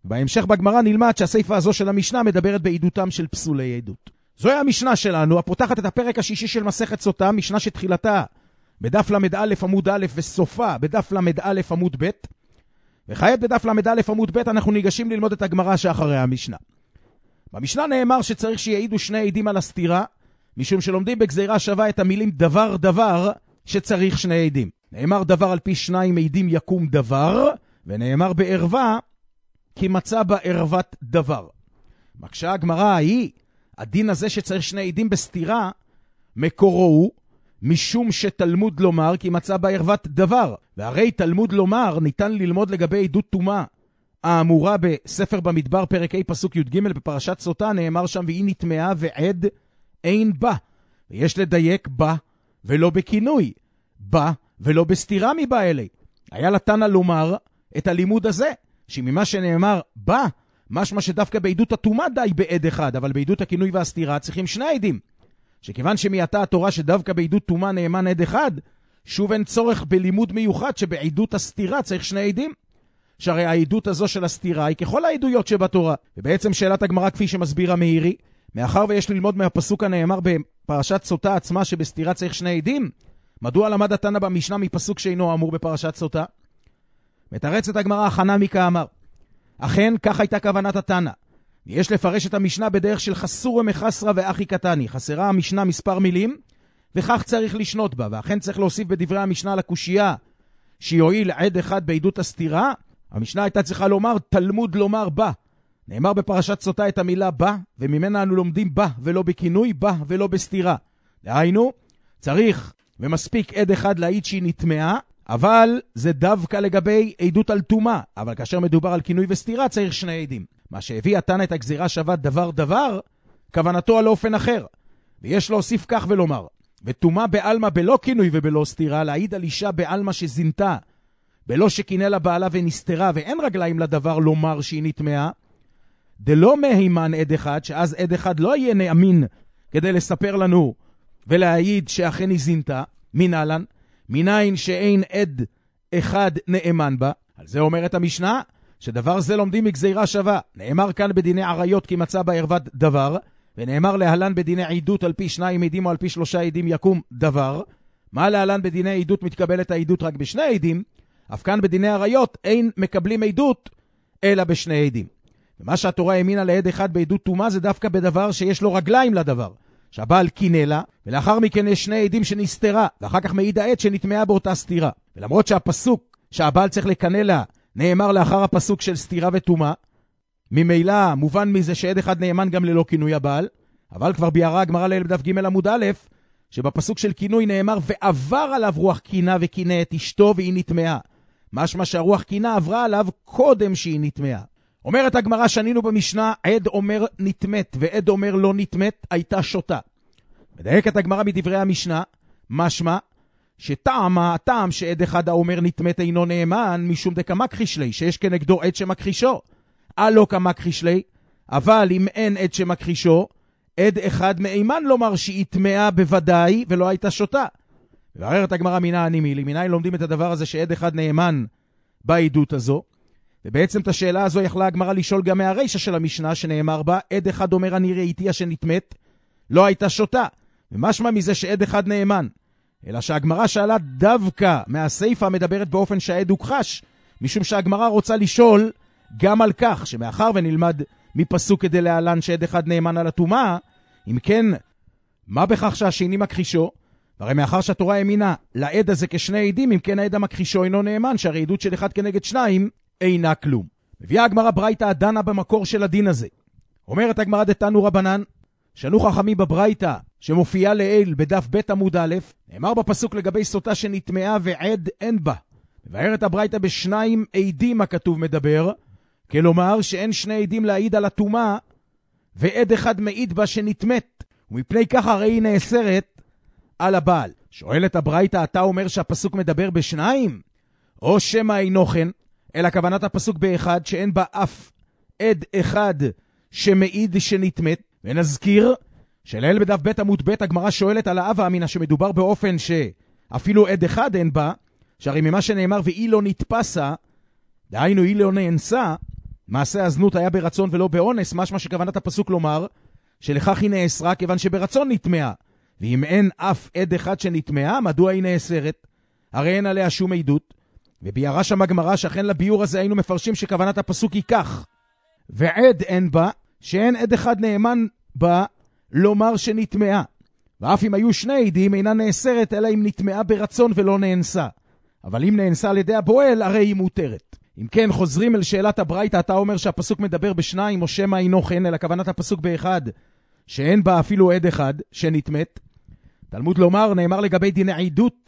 בהמשך בגמרא נלמד שהסייפה הזו של המשנה מדברת בעדותם של פסולי עדות. זוהי המשנה שלנו, הפותחת את הפרק השישי של מסכת סוטה, משנה שתחילתה בדף למד א' עמוד א' וסופה בדף למד א' עמוד ב'. וכעת בדף למד א' עמוד ב' אנחנו ניגשים ללמוד את הגמרא שאחרי המשנה. במשנה נאמר שצריך שיעידו שני עדים על הסתירה, משום שלומדים בגזירה שווה את המילים דבר דבר שצריך שני עדים. נאמר דבר על פי שניים עדים יקום דבר, ונאמר בערווה כי מצא בה ערוות דבר. מקשה הגמרא היא, הדין הזה שצריך שני עדים בסתירה, מקורו הוא, משום שתלמוד לומר כי מצא בה ערוות דבר. והרי תלמוד לומר ניתן ללמוד לגבי עדות טומאה, האמורה בספר במדבר פרק ה' פסוק י"ג בפרשת סוטה, נאמר שם והיא נטמעה ועד אין בה. ויש לדייק בה ולא בכינוי, בה ולא בסתירה מבא אלי. היה לתנא לומר את הלימוד הזה, שממה שנאמר בה, משמע שדווקא בעדות הטומאה די בעד אחד, אבל בעדות הכינוי והסתירה צריכים שני עדים. שכיוון שמייתה התורה שדווקא בעדות טומאה נאמן עד אחד, שוב אין צורך בלימוד מיוחד שבעדות הסתירה צריך שני עדים. שהרי העדות הזו של הסתירה היא ככל העדויות שבתורה. ובעצם שאלת הגמרא כפי שמסביר המאירי, מאחר ויש ללמוד מהפסוק הנאמר בפרשת סוטה עצמה שבסתירה צריך שני עדים, מדוע למד התנא במשנה מפסוק שאינו אמור בפרשת סוטה? מתרצת הגמרא חנמי כאמר, אכן כך הייתה כוונת התנא. יש לפרש את המשנה בדרך של חסור ומחסרה ואחי קטני. חסרה המשנה מספר מילים, וכך צריך לשנות בה. ואכן צריך להוסיף בדברי המשנה לקושייה שיועיל עד אחד בעדות הסתירה. המשנה הייתה צריכה לומר תלמוד לומר בה. נאמר בפרשת סוטה את המילה בה, וממנה אנו לומדים בה ולא בכינוי, בה ולא בסתירה. דהיינו, צריך ומספיק עד אחד להעיד שהיא נטמעה, אבל זה דווקא לגבי עדות על טומאה. אבל כאשר מדובר על כינוי וסתירה צריך שני עדים. מה שהביא התנא את הגזירה שווה דבר דבר, כוונתו על אופן אחר. ויש להוסיף כך ולומר, וטומאה בעלמא בלא כינוי ובלא סתירה, להעיד על אישה בעלמא שזינתה, בלא שכינה לה בעלה ונסתרה, ואין רגליים לדבר לומר שהיא נטמעה, דלא מהימן עד אחד, שאז עד אחד לא יהיה נאמין כדי לספר לנו ולהעיד שאכן היא זינתה, מנהלן, מניין שאין עד אחד נאמן בה. על זה אומרת המשנה, שדבר זה לומדים מגזירה שווה. נאמר כאן בדיני עריות כי מצא בה ערוות דבר, ונאמר להלן בדיני עדות על פי שניים עדים או על פי שלושה עדים יקום דבר. מה להלן בדיני עדות מתקבלת העדות רק בשני עדים? אף כאן בדיני עריות אין מקבלים עדות אלא בשני עדים. ומה שהתורה האמינה לעד אחד בעדות טומאה זה דווקא בדבר שיש לו רגליים לדבר, שהבעל קינה לה, ולאחר מכן יש שני עדים שנסתרה, ואחר כך מעיד העד שנטמעה באותה סתירה. ולמרות שהפסוק שהבעל צריך לקנה לה נאמר לאחר הפסוק של סתירה וטומאה, ממילא מובן מזה שעד אחד נאמן גם ללא כינוי הבעל, אבל כבר ביארה הגמרא לעיל בדף ג' עמוד א', שבפסוק של כינוי נאמר ועבר עליו רוח קינה וקינה את אשתו והיא נטמעה. משמע שהרוח קינה עברה עליו קודם שהיא נטמעה. אומרת הגמרא שנינו במשנה, עד אומר נטמת ועד אומר לא נטמת, הייתה שוטה. מדייקת הגמרא מדברי המשנה, משמע שטעם הטעם שעד אחד האומר נטמת אינו נאמן, משום דקמכחיש לי, שיש כנגדו עד שמכחישו. אלו כמכחיש לי, אבל אם אין עד שמכחישו, עד אחד מאימן לומר שהיא טמאה בוודאי ולא הייתה שוטה. ועררת הגמרא מינה הנימילי, מניין לומדים את הדבר הזה שעד אחד נאמן בעדות הזו, ובעצם את השאלה הזו יכלה הגמרא לשאול גם מהרישה של המשנה שנאמר בה, עד אחד אומר אני ראיתיה שנטמת, לא הייתה שוטה. ומשמע מזה שעד אחד נאמן. אלא שהגמרא שאלה דווקא מהסייפה מדברת באופן שהעד הוכחש, משום שהגמרא רוצה לשאול גם על כך, שמאחר ונלמד מפסוק כדי להלן שעד אחד נאמן על הטומאה, אם כן, מה בכך שהשני מכחישו? והרי מאחר שהתורה האמינה לעד הזה כשני עדים, אם כן העד המכחישו אינו נאמן, שהרי עדות של אחד כנגד שניים אינה כלום. מביאה הגמרא ברייתא הדנה במקור של הדין הזה. אומרת הגמרא דתנו רבנן, שנו חכמים בברייתא שמופיעה לעיל בדף ב' עמוד א', נאמר בפסוק לגבי סוטה שנטמעה ועד אין בה. מבארת הברייתא בשניים עדים הכתוב מדבר, כלומר שאין שני עדים להעיד על הטומאה, ועד אחד מעיד בה שנטמת, ומפני כך הרי היא נאסרת על הבעל. שואלת הברייתא, אתה אומר שהפסוק מדבר בשניים? או שמה אינו כן, אלא כוונת הפסוק באחד שאין בה אף עד אחד שמעיד שנטמת. ונזכיר שלעיל בדף ב' עמוד ב' הגמרא שואלת על האב האמינה שמדובר באופן שאפילו עד אחד אין בה, שהרי ממה שנאמר והיא לא נתפסה, דהיינו היא לא נאנסה, מעשה הזנות היה ברצון ולא באונס, משמע שכוונת הפסוק לומר שלכך היא נאסרה כיוון שברצון נטמעה. ואם אין אף עד אחד שנטמעה, מדוע היא נאסרת? הרי אין עליה שום עדות. וביארה שם הגמרא שאכן לביור הזה היינו מפרשים שכוונת הפסוק היא כך: ועד אין בה, שאין עד אחד נאמן בה לומר שנטמעה. ואף אם היו שני עדים אינה נאסרת אלא אם נטמעה ברצון ולא נאנסה. אבל אם נאנסה על ידי הבועל הרי היא מותרת. אם כן, חוזרים אל שאלת הברייתא, אתה אומר שהפסוק מדבר בשניים או שמא אינו כן, אלא כוונת הפסוק באחד, שאין בה אפילו עד אחד שנטמאת. תלמוד לומר, נאמר לגבי דיני עדות,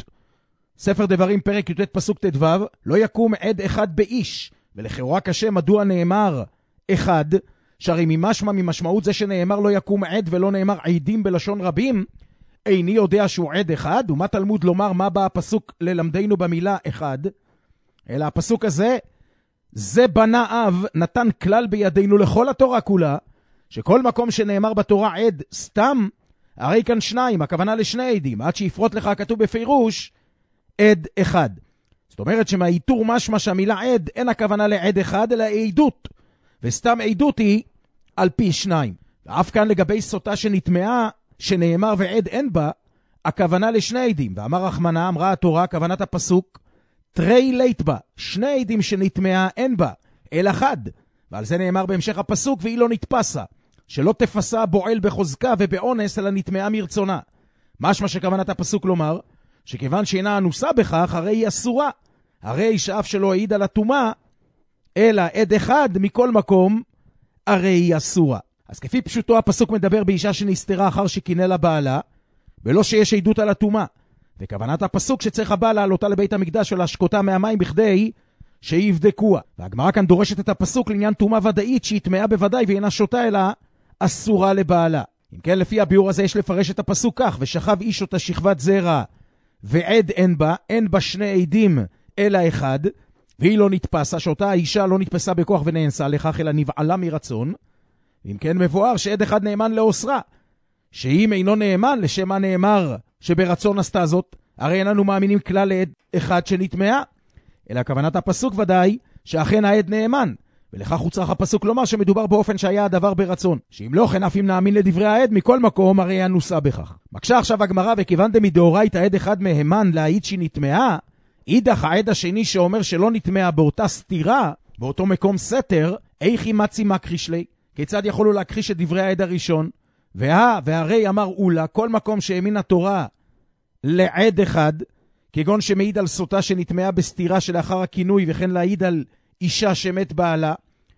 ספר דברים פרק י"ט פסוק ט"ו, לא יקום עד אחד באיש, ולכאורה קשה מדוע נאמר אחד, שהרי ממשמע ממשמעות זה שנאמר לא יקום עד ולא נאמר עדים בלשון רבים, איני יודע שהוא עד אחד. ומה תלמוד לומר, מה בא הפסוק ללמדנו במילה אחד? אלא הפסוק הזה, זה בנה אב נתן כלל בידינו לכל התורה כולה, שכל מקום שנאמר בתורה עד סתם, הרי כאן שניים, הכוונה לשני עדים, עד שיפרוט לך כתוב בפירוש עד אחד. זאת אומרת שמהאיתור משמע שהמילה עד אין הכוונה לעד אחד אלא עדות, וסתם עדות היא על פי שניים. ואף כאן לגבי סוטה שנטמעה, שנאמר ועד אין בה, הכוונה לשני עדים. ואמר רחמנה, אמרה התורה, כוונת הפסוק, תרי לית בה, שני עדים שנטמעה אין בה, אל אחד. ועל זה נאמר בהמשך הפסוק, והיא לא נתפסה, שלא תפסה בועל בחוזקה ובאונס, אלא נטמעה מרצונה. משמע שכוונת הפסוק לומר, שכיוון שאינה אנוסה בכך, הרי היא אסורה. הרי שאף שלא העיד על הטומאה, אלא עד אחד מכל מקום, הרי היא אסורה. אז כפי פשוטו הפסוק מדבר באישה שנסתרה אחר שכינה לה בעלה, ולא שיש עדות על הטומאה. וכוונת הפסוק שצריך הבעל לעלותה לבית המקדש ולהשקותה מהמים בכדי שיבדקוה. והגמרא כאן דורשת את הפסוק לעניין טומאה ודאית שהיא טמאה בוודאי ואינה שותה אלא אסורה לבעלה. אם כן, לפי הביאור הזה יש לפרש את הפסוק כך, ושכב איש אותה שכבת זרע ועד אין בה, אין בה שני עדים אלא אחד, והיא לא נתפסה, שאותה האישה לא נתפסה בכוח ונאנסה לכך אלא נבעלה מרצון. אם כן, מבואר שעד אחד נאמן לאוסרה, שאם אינו נאמן לשם מה נאמר שברצון עשתה זאת, הרי איננו מאמינים כלל לעד אחד שנטמעה, אלא כוונת הפסוק ודאי שאכן העד נאמן, ולכך הוא צריך הפסוק לומר שמדובר באופן שהיה הדבר ברצון, שאם לא כן אף אם נאמין לדברי העד מכל מקום הרי אנוסה בכך. מקשה עכשיו הגמרא, וכיוון דמדאורייתא העד אחד מהימן להעיד שהיא נטמעה, אידך העד השני שאומר שלא נטמעה באותה סתירה, באותו מקום סתר, איך ימצי מקריש לי? כיצד יכולו להכחיש את דברי העד הראשון? וה, והרי אמר אולה, כל מקום שהאמין התורה לעד אחד, כגון שמעיד על סוטה שנטמעה בסתירה שלאחר הכינוי, וכן להעיד על אישה שמת בעלה,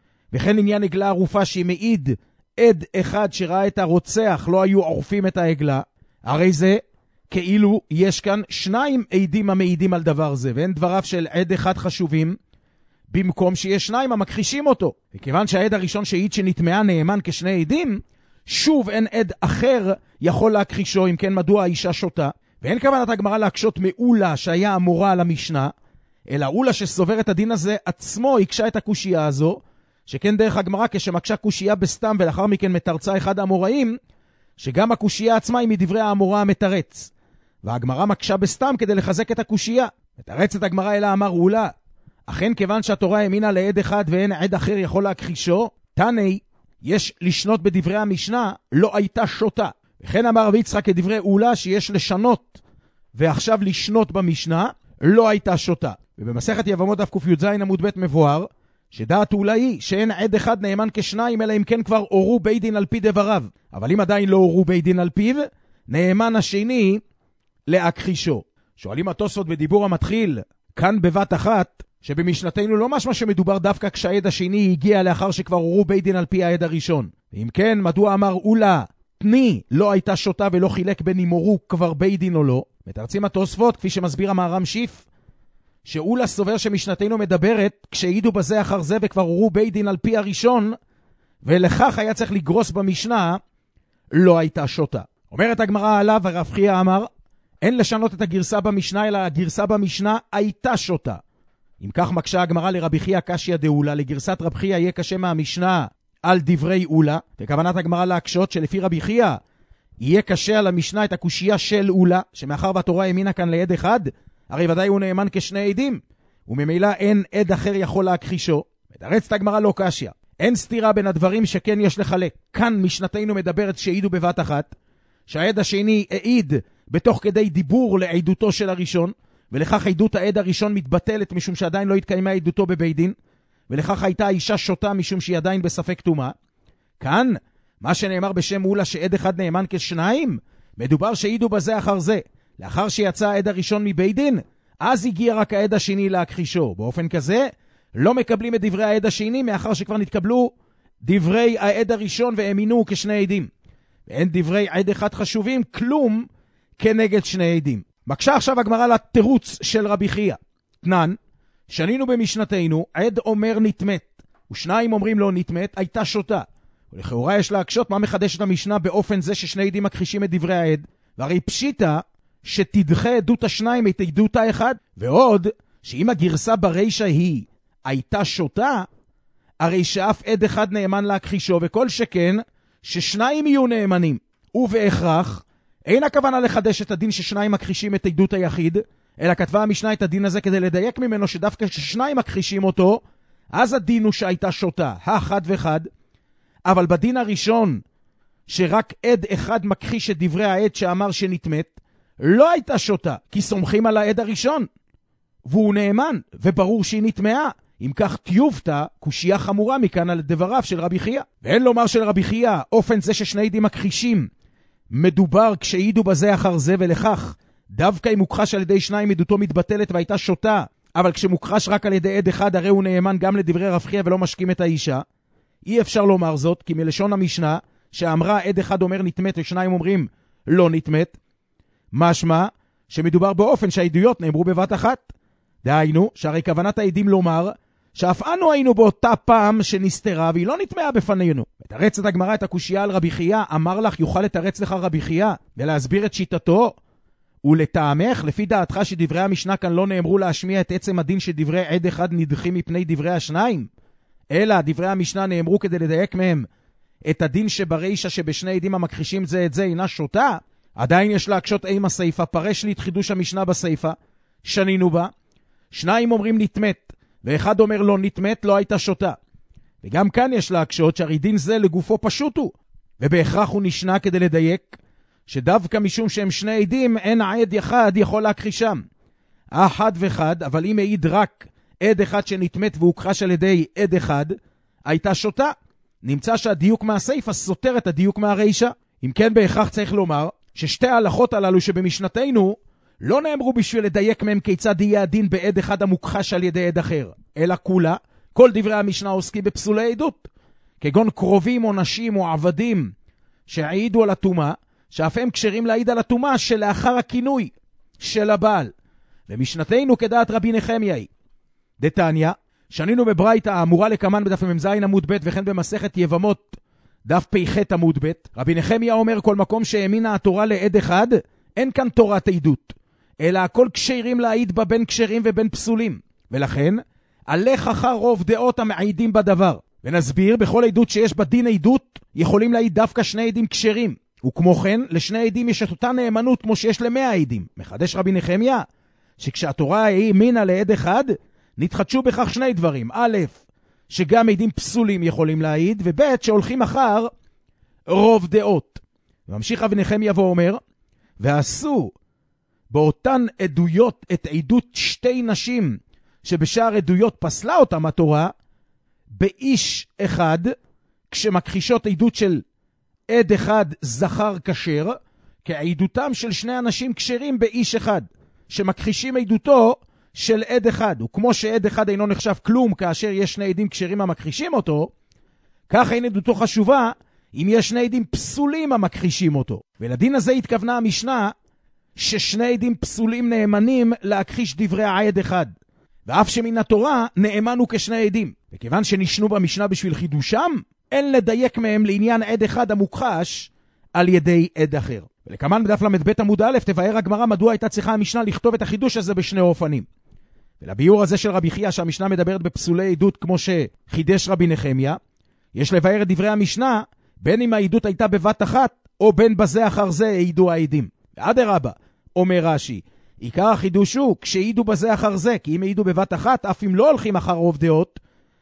וכן עניין עגלה ערופה שמעיד עד אחד שראה את הרוצח, לא היו עורפים את העגלה, הרי זה כאילו יש כאן שניים עדים המעידים על דבר זה, ואין דבריו של עד אחד חשובים, במקום שיש שניים המכחישים אותו. וכיוון שהעד הראשון שהעיד שנטמעה נאמן כשני עדים, שוב אין עד אחר יכול להכחישו, אם כן מדוע האישה שותה. ואין כוונת הגמרא להקשות מאולה שהיה אמורה על המשנה, אלא אולה שסובר את הדין הזה עצמו הקשה את הקושייה הזו, שכן דרך הגמרא כשמקשה קושייה בסתם ולאחר מכן מתרצה אחד האמוראים, שגם הקושייה עצמה היא מדברי האמורה המתרץ. והגמרא מקשה בסתם כדי לחזק את הקושייה. מתרץ את הגמרא אלא אמר אולה, אכן כיוון שהתורה האמינה לעד אחד ואין עד אחר יכול להכחישו, תני יש לשנות בדברי המשנה לא הייתה שותה. וכן אמר רבי יצחק כדברי אולה שיש לשנות ועכשיו לשנות במשנה לא הייתה שותה. ובמסכת יבמות דף ק"ז עמוד ב' מבואר שדעת אולה היא שאין עד אחד נאמן כשניים אלא אם כן כבר אורו בית דין על פי דבריו. אבל אם עדיין לא אורו בית דין על פיו, נאמן השני להכחישו. שואלים התוספות בדיבור המתחיל כאן בבת אחת, שבמשנתנו לא משמע שמדובר דווקא כשהעד השני הגיע לאחר שכבר אורו בית דין על פי העד הראשון. אם כן, מדוע אמר אולה תני לא הייתה שותה ולא חילק בין אם אורו כבר בית דין או לא? מתרצים התוספות, כפי שמסביר המהר"ם שיף, שאולה סובר שמשנתנו מדברת כשהעידו בזה אחר זה וכבר אורו בית דין על פי הראשון, ולכך היה צריך לגרוס במשנה לא הייתה שותה. אומרת הגמרא עליו, הרב חייא אמר, אין לשנות את הגרסה במשנה, אלא הגרסה במשנה הייתה שותה. אם כך מקשה הגמרא לרבי חייא קשיא דאולה, לגרסת רבי חייא יהיה קשה מהמשנה על דברי אולה, וכוונת הגמרא להקשות שלפי רבי חייא יהיה קשה על המשנה את הקושייה של אולה, שמאחר והתורה האמינה כאן לעד אחד, הרי ודאי הוא נאמן כשני עדים, וממילא אין עד אחר יכול להכחישו. מתרצת הגמרא לא קשיא. אין סתירה בין הדברים שכן יש לחלק. כאן משנתנו מדברת שהעידו בבת אחת, שהעד השני העיד בתוך כדי דיבור לעדותו של הראשון, ולכך עדות העד הראשון מתבטלת משום שעדיין לא התקיימה עדותו בבית דין, ולכך הייתה האישה שותה משום שהיא עדיין בספק טומאה. כאן, מה שנאמר בשם מולה שעד אחד נאמן כשניים, מדובר שהעידו בזה אחר זה. לאחר שיצא העד הראשון מבית דין, אז הגיע רק העד השני להכחישו. באופן כזה, לא מקבלים את דברי העד השני, מאחר שכבר נתקבלו דברי העד הראשון והאמינו כשני עדים. ואין דברי עד אחד חשובים, כלום כנגד שני עדים. מקשה עכשיו הגמרא לתירוץ של רבי חייא. תנן, שנינו במשנתנו, עד אומר נתמת, ושניים אומרים לא נתמת, הייתה שותה. ולכאורה יש להקשות מה מחדש את המשנה באופן זה ששני עדים מכחישים את דברי העד, והרי פשיטה שתדחה עדות השניים את עדות האחד, ועוד שאם הגרסה ברישה היא הייתה שותה, הרי שאף עד אחד נאמן להכחישו, וכל שכן ששניים יהיו נאמנים. ובהכרח אין הכוונה לחדש את הדין ששניים מכחישים את עדות היחיד, אלא כתבה המשנה את הדין הזה כדי לדייק ממנו שדווקא ששניים מכחישים אותו, אז הדין הוא שהייתה שותה, החד וחד. אבל בדין הראשון, שרק עד אחד מכחיש את דברי העד שאמר שנתמת, לא הייתה שותה, כי סומכים על העד הראשון. והוא נאמן, וברור שהיא נתמאה. אם כך תיובתה, קושייה חמורה מכאן על דבריו של רבי חייא. ואין לומר של רבי חייא, אופן זה ששני עדים מכחישים, מדובר כשעידו בזה אחר זה, ולכך דווקא אם מוכחש על ידי שניים עדותו מתבטלת והייתה שותה, אבל כשמוכחש רק על ידי עד אחד הרי הוא נאמן גם לדברי רב חייא ולא משקים את האישה. אי אפשר לומר זאת, כי מלשון המשנה שאמרה עד אחד אומר נתמת ושניים אומרים לא נתמת, משמע שמדובר באופן שהעדויות נאמרו בבת אחת. דהיינו שהרי כוונת העדים לומר שאף אנו היינו באותה פעם שנסתרה והיא לא נתמאה בפנינו. מתרצת הגמרא את הקושייה על רבי חייא, אמר לך יוכל לתרץ לך רבי חייא ולהסביר את שיטתו. ולטעמך, לפי דעתך שדברי המשנה כאן לא נאמרו להשמיע את עצם הדין שדברי עד אחד נדחים מפני דברי השניים, אלא דברי המשנה נאמרו כדי לדייק מהם את הדין שברישה שבשני עדים המכחישים זה את זה אינה שותה, עדיין יש להקשות עם הסייפה, פרש לי את חידוש המשנה בסייפה, שנינו בה, שניים אומרים נתמת, ואחד אומר לא נתמת, לא הייתה שותה. וגם כאן יש להקשות שהרי דין זה לגופו פשוט הוא, ובהכרח הוא נשנה כדי לדייק, שדווקא משום שהם שני עדים, אין העד אחד יכול להכחישם. אחד וחד, אבל אם העיד רק עד אחד שנתמת והוכחש על ידי עד אחד, הייתה שותה. נמצא שהדיוק מהסייפה סותר את הדיוק מהרישה. אם כן בהכרח צריך לומר, ששתי ההלכות הללו שבמשנתנו, לא נאמרו בשביל לדייק מהם כיצד יהיה הדין בעד אחד המוכחש על ידי עד אחר, אלא כולה, כל דברי המשנה עוסקים בפסולי עדות, כגון קרובים או נשים או עבדים שהעידו על התומה, שאף הם כשרים להעיד על התומה שלאחר הכינוי של הבעל. ומשנתנו כדעת רבי נחמיה היא, דתניא, שנינו בברייתא האמורה לקמן בדף ממז עמוד ב' וכן במסכת יבמות דף פ"ח עמוד ב', רבי נחמיה אומר כל מקום שהאמינה התורה לעד אחד, אין כאן תורת עדות, אלא הכל כשרים להעיד בה בין כשרים ובין פסולים. ולכן, הלך אחר רוב דעות המעידים בדבר. ונסביר, בכל עדות שיש בדין עדות, יכולים להעיד דווקא שני עדים כשרים. וכמו כן, לשני עדים יש את אותה נאמנות כמו שיש למאה עדים. מחדש רבי נחמיה, שכשהתורה האמינה לעד אחד, נתחדשו בכך שני דברים. א', שגם עדים פסולים יכולים להעיד, וב', שהולכים אחר רוב דעות. וממשיך רבי נחמיה ואומר, ועשו באותן עדויות את עדות שתי נשים, שבשאר עדויות פסלה אותם התורה, באיש אחד, כשמכחישות עדות של עד אחד זכר כשר, כעדותם של שני אנשים כשרים באיש אחד, שמכחישים עדותו של עד אחד. וכמו שעד אחד אינו נחשב כלום כאשר יש שני עדים כשרים המכחישים אותו, כך אין עדותו חשובה אם יש שני עדים פסולים המכחישים אותו. ולדין הזה התכוונה המשנה ששני עדים פסולים נאמנים להכחיש דברי העד אחד. ואף שמן התורה נאמנו כשני עדים. וכיוון שנשנו במשנה בשביל חידושם, אין לדייק מהם לעניין עד אחד המוכחש על ידי עד אחר. ולכמן בדף למד ב' עמוד א' תבאר הגמרא מדוע הייתה צריכה המשנה לכתוב את החידוש הזה בשני אופנים. ולביור הזה של רבי חייא שהמשנה מדברת בפסולי עדות כמו שחידש רבי נחמיה, יש לבאר את דברי המשנה בין אם העדות הייתה בבת אחת או בין בזה אחר זה העידו העדים. ואדרבה, אומר רש"י, עיקר החידוש הוא כשעידו בזה אחר זה, כי אם העידו בבת אחת, אף אם לא הולכים אחר רוב דעות,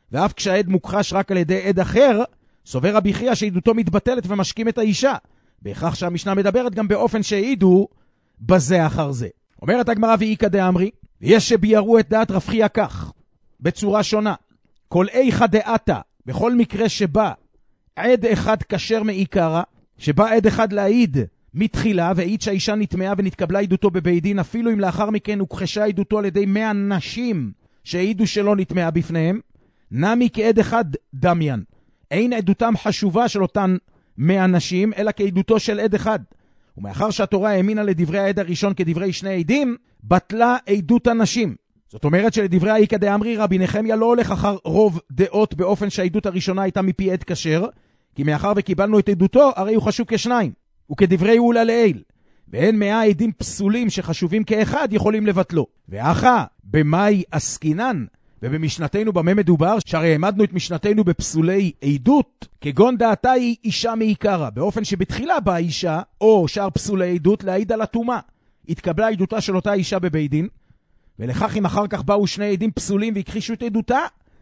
ואף כשהעד מוכחש רק על ידי עד אחר, סובר רבי חייא שעדותו מתבטלת ומשקים את האישה, בהכרח שהמשנה מדברת גם באופן שהעידו בזה אחר זה. אומרת הגמרא ואיכא דאמרי, ויש שביארו את דעת רב חייא כך, בצורה שונה. כל איכא דעתה, בכל מקרה שבא עד אחד כשר מעיקרא, שבא עד אחד להעיד מתחילה, והעיד שהאישה נטמעה ונתקבלה עדותו בבית דין, אפילו אם לאחר מכן הוכחשה עדותו על ידי מאה נשים שהעידו שלא נטמעה בפניהם, נמי כעד אחד דמיין. אין עדותם חשובה של אותן מאה נשים, אלא כעדותו של עד אחד. ומאחר שהתורה האמינה לדברי העד הראשון כדברי שני עדים, בטלה עדות הנשים. זאת אומרת שלדברי האיכא דאמרי רבי נחמיה לא הולך אחר רוב דעות באופן שהעדות הראשונה הייתה מפי עד כשר, כי מאחר וקיבלנו את עדותו, הרי הוא חשוב כשניים, וכדברי אולה לעיל. ואין מאה עדים פסולים שחשובים כאחד יכולים לבטלו. ואחא, במאי עסקינן, ובמשנתנו במה מדובר, שהרי העמדנו את משנתנו בפסולי עדות, כגון דעתה היא אישה מעיקרא, באופן שבתחילה באה אישה, או שאר פסולי עדות, להעיד על הטומאה. התקבלה עדותה של אותה אישה בבית דין, ולכך אם אחר כך באו שני עדים פסולים והכחישו את עדותה,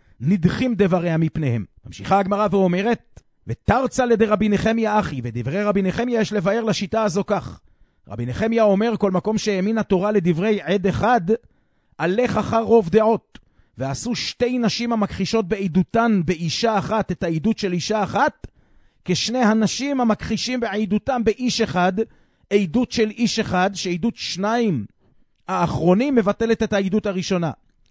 נדחים דבריה מפניהם. ממשיכה הגמרא ואומרת, ותרצה לדי רבי נחמיה אחי, ודברי רבי נחמיה יש לבאר לשיטה הזו כך. רבי נחמיה אומר, כל מקום שהאמין התורה לדברי עד אחד, הלך אחר רוב דעות, ועשו שתי נשים המכחישות בעדותן באישה אחת את העדות של אישה אחת, כשני הנשים המכחישים בעדותם באיש אחד, עדות של איש אחד, שעדות שניים האחרונים מבטלת את העדות הראשונה.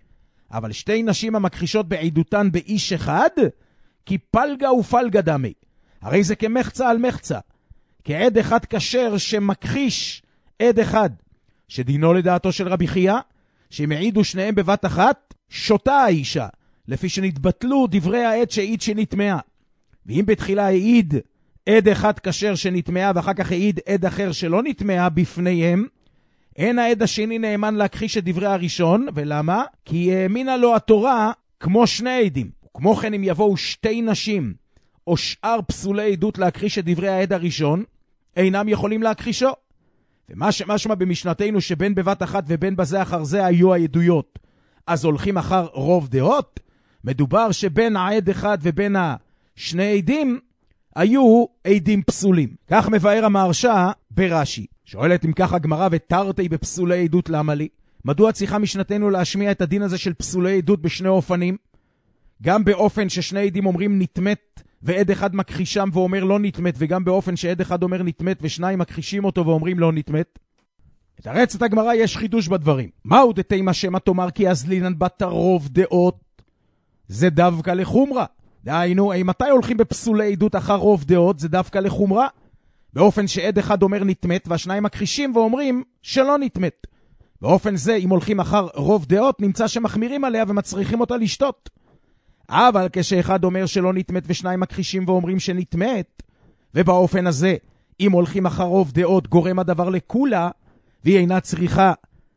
אבל שתי נשים המכחישות בעדותן באיש אחד, כי פלגה ופלגה דמי. הרי זה כמחצה על מחצה. כעד אחד כשר שמכחיש עד אחד, שדינו לדעתו של רבי חייא, שהם העידו שניהם בבת אחת, שותה האישה, לפי שנתבטלו דברי העד שהעיד שנטמעה. ואם בתחילה העיד עד אחד כשר שנטמעה, ואחר כך העיד עד אחר שלא נטמעה בפניהם, אין העד השני נאמן להכחיש את דברי הראשון. ולמה? כי האמינה לו התורה כמו שני עדים. כמו כן אם יבואו שתי נשים או שאר פסולי עדות להכחיש את דברי העד הראשון, אינם יכולים להכחישו. ומה שמשמע במשנתנו שבין בבת אחת ובין בזה אחר זה היו העדויות, אז הולכים אחר רוב דעות. מדובר שבין העד אחד ובין השני עדים היו עדים פסולים. כך מבאר המהרש"א ברש"י. שואלת אם כך הגמרא, ותרתי בפסולי עדות למה לי? מדוע צריכה משנתנו להשמיע את הדין הזה של פסולי עדות בשני אופנים? גם באופן ששני עדים אומרים נטמת ועד אחד מכחישם ואומר לא נטמת, וגם באופן שעד אחד אומר נטמת ושניים מכחישים אותו ואומרים לא נטמת. את הרצת הגמרא יש חידוש בדברים. מהו דתימה שמא תאמר כי אזלינן בת רוב דעות? זה דווקא לחומרה. דהיינו, אם מתי הולכים בפסולי עדות אחר רוב דעות? זה דווקא לחומרה. באופן שעד אחד אומר נטמת והשניים מכחישים ואומרים שלא נטמת. באופן זה, אם הולכים אחר רוב דעות, נמצא שמחמירים עליה ומצריכים אותה לשתות. אבל כשאחד אומר שלא נטמת ושניים מכחישים ואומרים שנטמת, ובאופן הזה, אם הולכים אחר רוב דעות, גורם הדבר לכולה, והיא אינה צריכה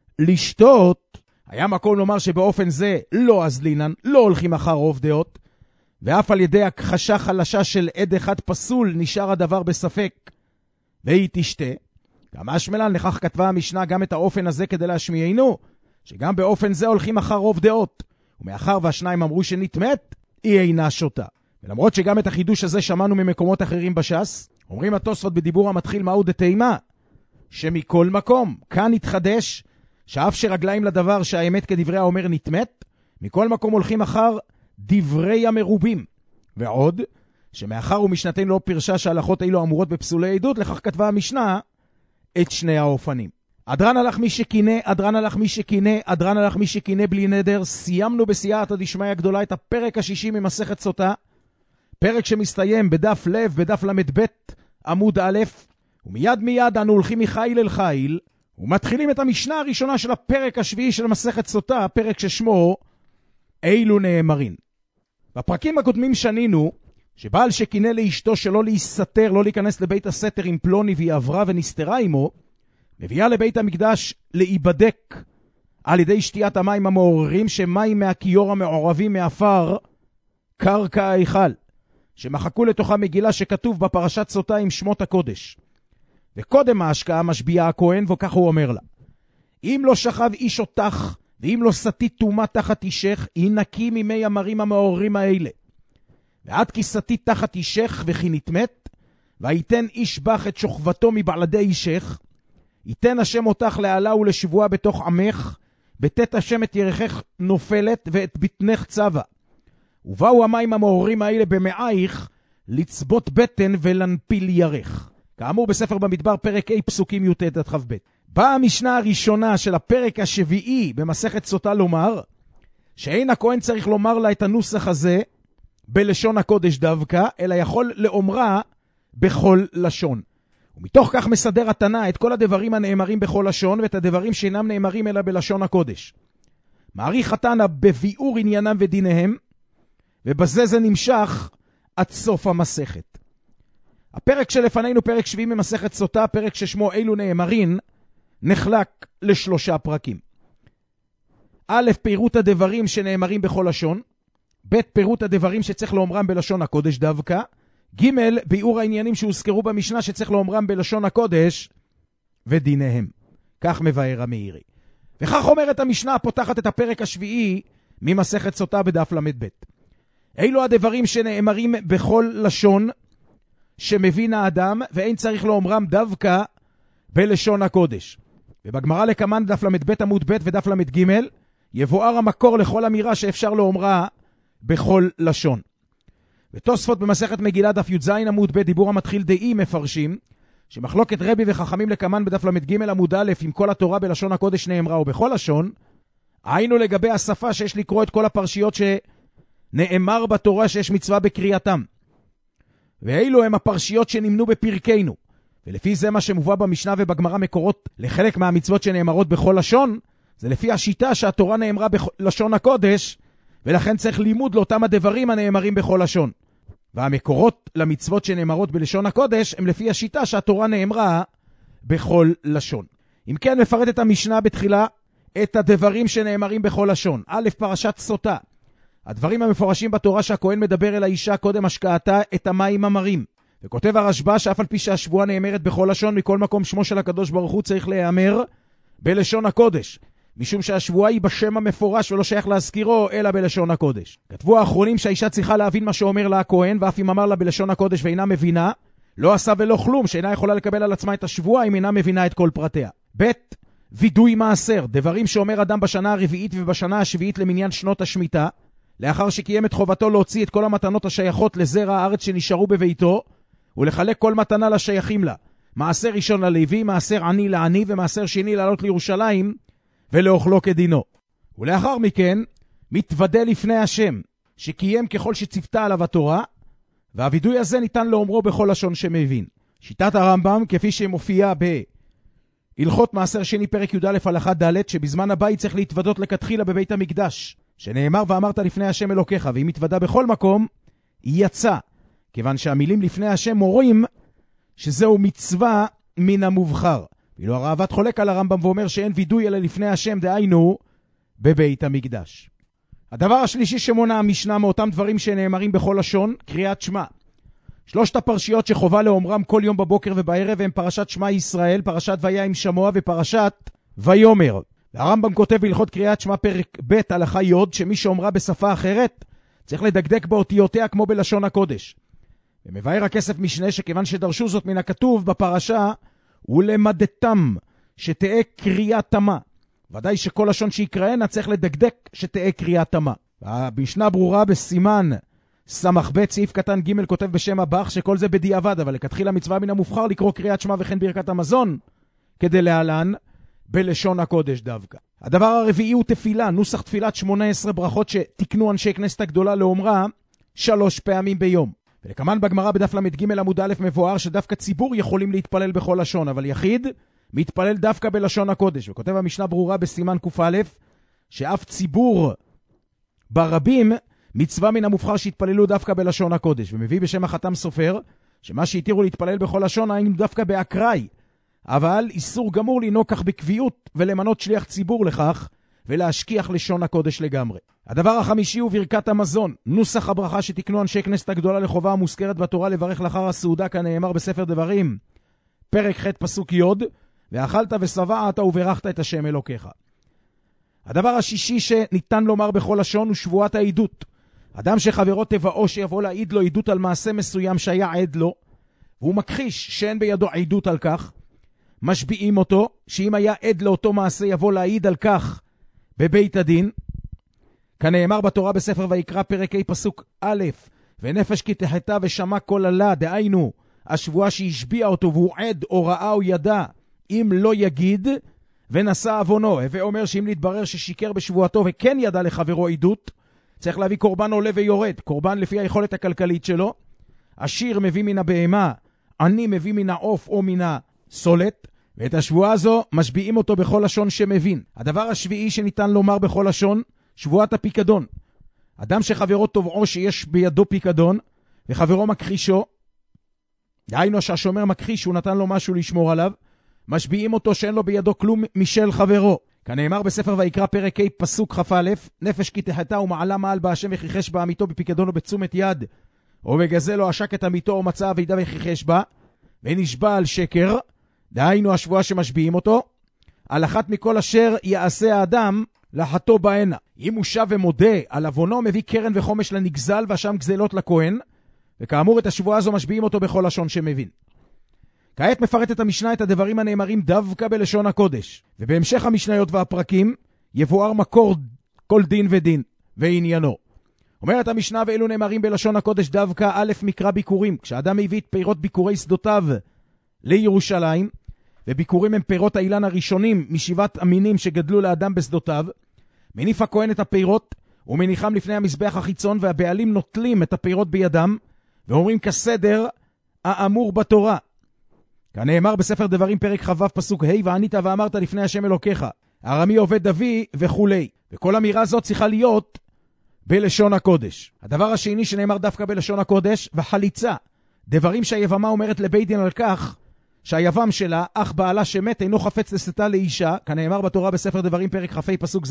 לשתות, היה מקום לומר שבאופן זה לא אזלינן, לא הולכים אחר רוב דעות, ואף על ידי הכחשה חלשה של עד אחד פסול נשאר הדבר בספק, והיא תשתה. גם השמלן לכך כתבה המשנה גם את האופן הזה כדי להשמיענו, שגם באופן זה הולכים אחר רוב דעות, ומאחר והשניים אמרו שנטמת, היא אינה שותה. ולמרות שגם את החידוש הזה שמענו ממקומות אחרים בש"ס, אומרים התוספות בדיבור המתחיל מהו דתימה, שמכל מקום, כאן התחדש, שאף שרגליים לדבר שהאמת כדברי האומר נטמת, מכל מקום הולכים אחר דברי המרובים. ועוד, שמאחר ומשנתנו לא פרשה שההלכות אילו אמורות בפסולי עדות, לכך כתבה המשנה את שני האופנים. אדרן הלך מי שכינה, אדרן הלך מי שכינה, אדרן הלך מי שכינה בלי נדר. סיימנו בסייעתא דשמיא הגדולה את הפרק השישי ממסכת סוטה, פרק שמסתיים בדף לב, בדף למד ב' עמוד א', ומיד מיד אנו הולכים מחיל אל חיל, ומתחילים את המשנה הראשונה של הפרק השביעי של מסכת סוטה, פרק ששמו אילו נאמרין. בפרקים הקודמים שנינו שבעל שכינה לאשתו שלא להיסתר, לא להיכנס לבית הסתר עם פלוני והיא עברה ונסתרה עמו, מביאה לבית המקדש להיבדק על ידי שתיית המים המעוררים, שמים מהכיור המעורבים מאפר קרקע ההיכל, שמחקו לתוכה מגילה שכתוב בפרשת סוטה עם שמות הקודש. וקודם ההשקעה משביעה הכהן, וכך הוא אומר לה, אם לא שכב איש אותך ואם לא סתי תומה תחת אישך, היא נקי ממי המרים המעוררים האלה. ועד כי סתי תחת אישך וכי נתמת, ויתן איש בך את שוכבתו מבעלדי אישך, ייתן השם אותך לעלה ולשבועה בתוך עמך, בתת השם את ירחך נופלת ואת בטנך צבא. ובאו המים המעוררים האלה במעייך, לצבות בטן ולנפיל ירך. כאמור בספר במדבר פרק A פסוקים י' עד כ"ב. באה המשנה הראשונה של הפרק השביעי במסכת סוטה לומר, שאין הכהן צריך לומר לה את הנוסח הזה בלשון הקודש דווקא, אלא יכול לאומרה בכל לשון. ומתוך כך מסדר התנא את כל הדברים הנאמרים בכל לשון, ואת הדברים שאינם נאמרים אלא בלשון הקודש. מעריך התנא בביאור עניינם ודיניהם, ובזה זה נמשך עד סוף המסכת. הפרק שלפנינו, פרק שביעי ממסכת סוטה, פרק ששמו אילו נאמרים, נחלק לשלושה פרקים. א', פירוט הדברים שנאמרים בכל לשון, ב', פירוט הדברים שצריך לאומרם בלשון הקודש דווקא, ג', ביאור העניינים שהוזכרו במשנה שצריך לאומרם בלשון הקודש ודיניהם. כך מבאר המאירי. וכך אומרת המשנה הפותחת את הפרק השביעי ממסכת סוטה בדף למד ב'. אילו הדברים שנאמרים בכל לשון שמבין האדם, ואין צריך לאומרם דווקא בלשון הקודש. ובגמרא לקמן דף למד ב' עמוד ב' ודף למד ג' יבואר המקור לכל אמירה שאפשר לאומרה בכל לשון. ותוספות במסכת מגילה דף י"ז עמוד ב' דיבור המתחיל דאי מפרשים שמחלוקת רבי וחכמים לקמן בדף למד ג' עמוד א' עם כל התורה בלשון הקודש נאמרה ובכל לשון, היינו לגבי השפה שיש לקרוא את כל הפרשיות שנאמר בתורה שיש מצווה בקריאתם. ואילו הם הפרשיות שנמנו בפרקנו. ולפי זה מה שמובא במשנה ובגמרא מקורות לחלק מהמצוות שנאמרות בכל לשון, זה לפי השיטה שהתורה נאמרה בלשון הקודש, ולכן צריך לימוד לאותם הדברים הנאמרים בכל לשון. והמקורות למצוות שנאמרות בלשון הקודש הם לפי השיטה שהתורה נאמרה בכל לשון. אם כן, מפרט את המשנה בתחילה את הדברים שנאמרים בכל לשון. א', פרשת סוטה. הדברים המפורשים בתורה שהכהן מדבר אל האישה קודם השקעתה את המים המרים. וכותב הרשב"א שאף על פי שהשבועה נאמרת בכל לשון, מכל מקום שמו של הקדוש ברוך הוא צריך להיאמר בלשון הקודש. משום שהשבועה היא בשם המפורש ולא שייך להזכירו אלא בלשון הקודש. כתבו האחרונים שהאישה צריכה להבין מה שאומר לה הכהן, ואף אם אמר לה בלשון הקודש ואינה מבינה, לא עשה ולא כלום, שאינה יכולה לקבל על עצמה את השבועה אם אינה מבינה את כל פרטיה. ב', וידוי מעשר, דברים שאומר אדם בשנה הרביעית ובשנה השביעית למניין שנות השמיטה, לאחר שקיים את חובתו להוציא את כל המתנות השייכות לזרע הארץ שנשארו בביתו, ולחלק כל מתנה לשייכים לה. מעשר ראשון ללוי, מעשר עני לעני ומעשר שני לעלות לירושלים ולאוכלו כדינו. ולאחר מכן מתוודה לפני השם שקיים ככל שצפתה עליו התורה, והווידוי הזה ניתן לאומרו בכל לשון שמבין. שיטת הרמב"ם כפי שמופיעה בהלכות מעשר שני פרק י"א הלכה ד', שבזמן הבית צריך להתוודות לכתחילה בבית המקדש, שנאמר ואמרת לפני השם אלוקיך, והיא מתוודה בכל מקום, היא יצא, כיוון שהמילים לפני השם מורים שזהו מצווה מן המובחר. ואילו הראב"ד חולק על הרמב"ם ואומר שאין וידוי אלא לפני השם, דהיינו בבית המקדש. הדבר השלישי שמונה המשנה מאותם דברים שנאמרים בכל לשון, קריאת שמע. שלושת הפרשיות שחובה לאומרם כל יום בבוקר ובערב הם פרשת שמע ישראל, פרשת ויה עם שמוע ופרשת ויומר. הרמב"ם כותב בהלכות קריאת שמע פרק ב' הלכה י' שמי שאומרה בשפה אחרת צריך לדקדק באותיותיה כמו בלשון הקודש. ומבאר הכסף משנה שכיוון שדרשו זאת מן הכתוב בפרשה ולמדתם שתהיה קריאה תמה. ודאי שכל לשון שיקראנה צריך לדקדק שתהיה קריאה תמה. המשנה ברורה בסימן סמך ב' סעיף קטן ג' כותב בשם הבח שכל זה בדיעבד, אבל לכתחילה מצווה מן המובחר לקרוא קריאת שמע וכן ברכת המזון כדי להלן בלשון הקודש דווקא. הדבר הרביעי הוא תפילה, נוסח תפילת שמונה עשרה ברכות שתקנו אנשי כנסת הגדולה לאומרה שלוש פעמים ביום. ולכמן בגמרא בדף למד ג' עמוד א' מבואר שדווקא ציבור יכולים להתפלל בכל לשון, אבל יחיד מתפלל דווקא בלשון הקודש. וכותב המשנה ברורה בסימן ק"א שאף ציבור ברבים מצווה מן המובחר שהתפללו דווקא בלשון הקודש. ומביא בשם החתם סופר שמה שהתירו להתפלל בכל לשון היינו דווקא באקראי, אבל איסור גמור לנהוג כך בקביעות ולמנות שליח ציבור לכך ולהשכיח לשון הקודש לגמרי. הדבר החמישי הוא ברכת המזון, נוסח הברכה שתקנו אנשי כנסת הגדולה לחובה המוזכרת בתורה לברך לאחר הסעודה כנאמר בספר דברים פרק ח' פסוק י' ואכלת ושבעת וברכת את השם אלוקיך. הדבר השישי שניתן לומר בכל לשון הוא שבועת העדות. אדם שחברו תבעו שיבוא להעיד לו עדות על מעשה מסוים שהיה עד לו, והוא מכחיש שאין בידו עדות על כך, משביעים אותו שאם היה עד לאותו מעשה יבוא להעיד על כך בבית הדין. כנאמר בתורה בספר ויקרא פרק ה' פסוק א', ונפש כי תחתה ושמע כל עלה, דהיינו השבועה שהשביע אותו והוא עד או ראה או ידע, אם לא יגיד ונשא עוונו. הווה אומר שאם להתברר ששיקר בשבועתו וכן ידע לחברו עדות, צריך להביא קורבן עולה ויורד, קורבן לפי היכולת הכלכלית שלו. עשיר מביא מן הבהמה, עני מביא מן העוף או מן הסולת, ואת השבועה הזו משביעים אותו בכל לשון שמבין. הדבר השביעי שניתן לומר בכל לשון, שבועת הפיקדון. אדם שחברו תובעו שיש בידו פיקדון, וחברו מכחישו, דהיינו שהשומר מכחיש שהוא נתן לו משהו לשמור עליו, משביעים אותו שאין לו בידו כלום משל חברו. כנאמר בספר ויקרא פרק ה' פסוק כ"א, נפש כי תחתה ומעלה מעל בה השם וכיחש בה עמיתו בפיקדון או בתשומת יד, או בגזל או עשק את עמיתו או מצא אבידה וכיחש בה, ונשבע על שקר, דהיינו השבועה שמשביעים אותו, על אחת מכל אשר יעשה האדם לחתו בהנה. אם הוא שב ומודה על עוונו, מביא קרן וחומש לנגזל והשם גזלות לכהן, וכאמור את השבועה הזו משביעים אותו בכל לשון שמבין. כעת מפרטת המשנה את הדברים הנאמרים דווקא בלשון הקודש, ובהמשך המשניות והפרקים יבואר מקור כל דין ודין ועניינו. אומרת המשנה ואלו נאמרים בלשון הקודש דווקא א' מקרא ביקורים, כשאדם מביא את פירות ביקורי שדותיו לירושלים, וביקורים הם פירות האילן הראשונים משבעת המינים שגדלו לאדם בשדותיו, מניף הכהן את הפירות ומניחם לפני המזבח החיצון, והבעלים נוטלים את הפירות בידם ואומרים כסדר האמור בתורה. כנאמר בספר דברים פרק ח"ו פסוק ה' וענית ואמרת לפני השם אלוקיך ארמי עובד אבי וכו'. וכל אמירה זאת צריכה להיות בלשון הקודש. הדבר השני שנאמר דווקא בלשון הקודש, וחליצה, דברים שהיבמה אומרת לבית דין על כך שהיבם שלה, אך בעלה שמת אינו חפץ לשאתה לאישה, כנאמר בתורה בספר דברים פרק כ"ה פסוק ז',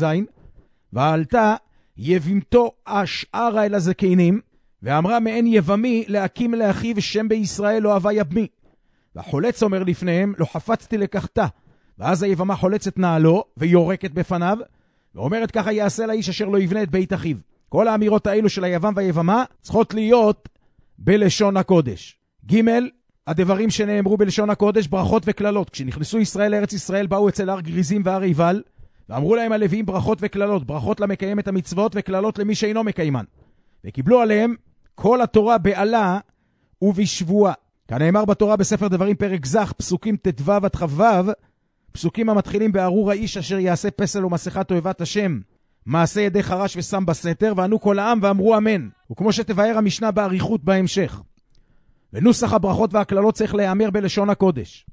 ועלתה יבימתו השארה אל הזקנים, ואמרה מעין יבמי להקים לאחיו שם בישראל לא אהבה יבמי. והחולץ אומר לפניהם לא חפצתי לקחתה, ואז היבמה חולצת נעלו ויורקת בפניו, ואומרת ככה יעשה לאיש אשר לא יבנה את בית אחיו. כל האמירות האלו של היבם והיבמה צריכות להיות בלשון הקודש. ג' הדברים שנאמרו בלשון הקודש, ברכות וכללות. כשנכנסו ישראל לארץ ישראל באו אצל הר גריזים והר עיבל, ואמרו להם הלוויים ברכות וכללות, ברכות למקיים את המצוות וכללות למי שאינו מקיימן. וקיבלו עליהם כל התורה בעלה ובשבועה. כנאמר בתורה בספר דברים פרק ז' פסוקים ט"ו עד כ"ו, פסוקים המתחילים בארור האיש אשר יעשה פסל ומסכת אוהבת השם, מעשה ידי חרש ושם בסתר, וענו כל העם ואמרו אמן. וכמו שתבאר המשנה באריכות בהמשך. ונוסח הברכות והכללות צריך להיאמר בלשון הקודש.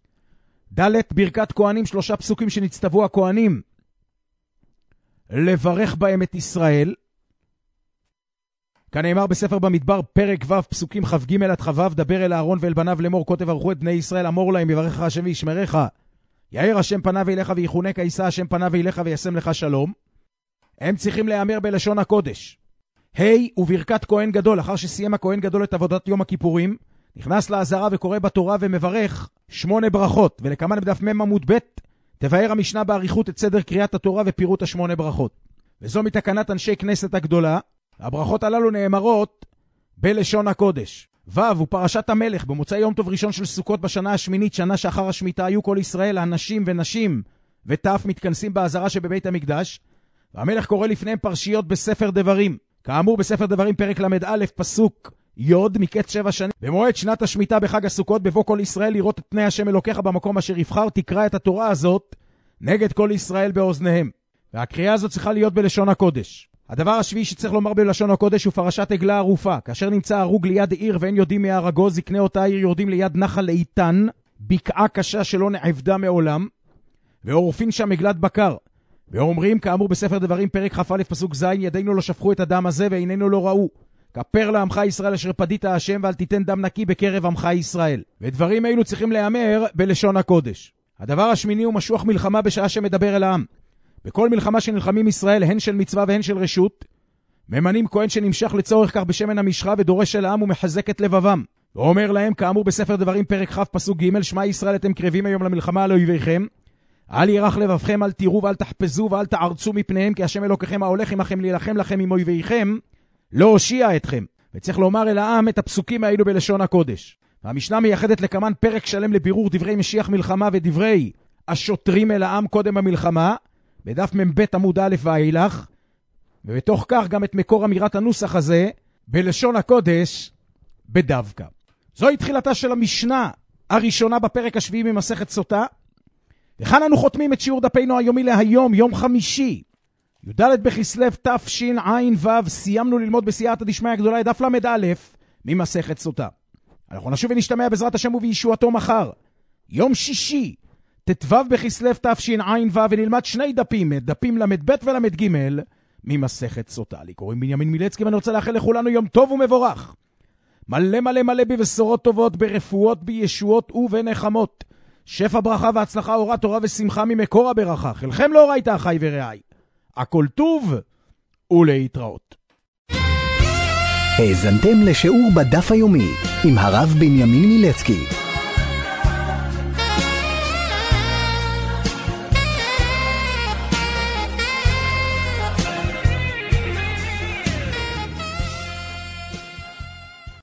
ד' ברכת כהנים, שלושה פסוקים שנצטוו הכהנים לברך בהם את ישראל. כנאמר בספר במדבר פרק ו' פסוקים כ"ג עד כ"ו, דבר אל אהרון ואל בניו לאמור כה תברכו את בני ישראל, אמור להם יברכך השם וישמרך, יאיר השם פניו אליך ויחונק, יישא השם פניו אליך וישם לך שלום. הם צריכים להיאמר בלשון הקודש. ה' וברכת כהן גדול, לאחר שסיים הכהן גדול את עבודת יום הכיפורים, נכנס לעזרה וקורא בתורה ומברך שמונה ברכות, ולכמן בדף מ' עמוד ב' תבאר המשנה באריכות את סדר קריאת התורה ופירוט השמונה ברכות. וזו מתקנת אנשי כנסת הגדולה. הברכות הללו נאמרות בלשון הקודש. ו' ופרשת המלך, במוצאי יום טוב ראשון של סוכות בשנה השמינית, שנה שאחר השמיטה, היו כל ישראל, האנשים ונשים וטף מתכנסים בעזרה שבבית המקדש, והמלך קורא לפניהם פרשיות בספר דברים. כאמור בספר דברים פרק למד א' פסוק י' מקץ שבע שנים. במועד שנת השמיטה בחג הסוכות, בבוא כל ישראל לראות את פני השם אלוקיך במקום אשר יבחר, תקרא את התורה הזאת נגד כל ישראל באוזניהם. והקריאה הזאת צריכה להיות בלשון הקודש. הדבר השביעי שצריך לומר בלשון הקודש הוא פרשת עגלה ערופה. כאשר נמצא הרוג ליד עיר ואין יודעים מהרגו, זקני אותה עיר יורדים ליד נחל איתן, בקעה קשה שלא נעבדה מעולם, ועורפין שם עגלת בקר. ואומרים כאמור בספר דברים פרק כ"א פסוק ז', ידינו לא שפכו את הדם הזה ועינינו לא ראו. כפר לעמך ישראל אשר פדית השם, ואל תיתן דם נקי בקרב עמך ישראל. ודברים אלו צריכים להיאמר בלשון הקודש. הדבר השמיני הוא משוח מלחמה בשעה שמדבר אל העם. בכל מלחמה שנלחמים ישראל, הן של מצווה והן של רשות, ממנים כהן שנמשך לצורך כך בשמן המשחה ודורש אל העם ומחזק את לבבם. ואומר להם כאמור בספר דברים פרק כ' פסוק ג', שמע ישראל אתם קרבים היום למלחמה על אויביכם, אל ירח לבבכם, אל תיראו ואל תחפזו ואל תערצו מפניהם, כי השם אלוקיכם ההולך עמכם להילחם לכם עם אויביכם, לא הושיע אתכם. וצריך לומר אל העם את הפסוקים האלו בלשון הקודש. והמשנה מייחדת לכמן פרק שלם לבירור דברי משיח מלחמה ודברי השוטרים אל העם קודם המלחמה, בדף מב' עמוד א' ואילך, ובתוך כך גם את מקור אמירת הנוסח הזה בלשון הקודש בדווקא. זוהי תחילתה של המשנה הראשונה בפרק השביעי ממסכת סוטה, וכאן אנו חותמים את שיעור דפינו היומי להיום, יום חמישי, י"ד בכסלו תשע"ו. סיימנו ללמוד בסייעתא דשמיא הגדולה את דף למד א' ממסכת סוטה. אנחנו נשוב ונשתמע בעזרת השם ובישועתו מחר, יום שישי, ט"ו בכסלו תשע"ו, ונלמד שני דפים, דפים למד ב' ולמד ג' ממסכת סוטה. לי קוראים בנימין מילצקי, ואני רוצה לאחל לכולנו יום טוב ומבורך. מלא מלא מלא בבשורות טובות, ברפואות, בישועות ובנחמות. שפע ברכה והצלחה, אורה תורה ושמחה ממקור הברכה. חלכם לא ראית אחי ורעי. הכל טוב ולהתראות. האזנתם לשיעור בדף היומי עם הרב בנימין מילצקי.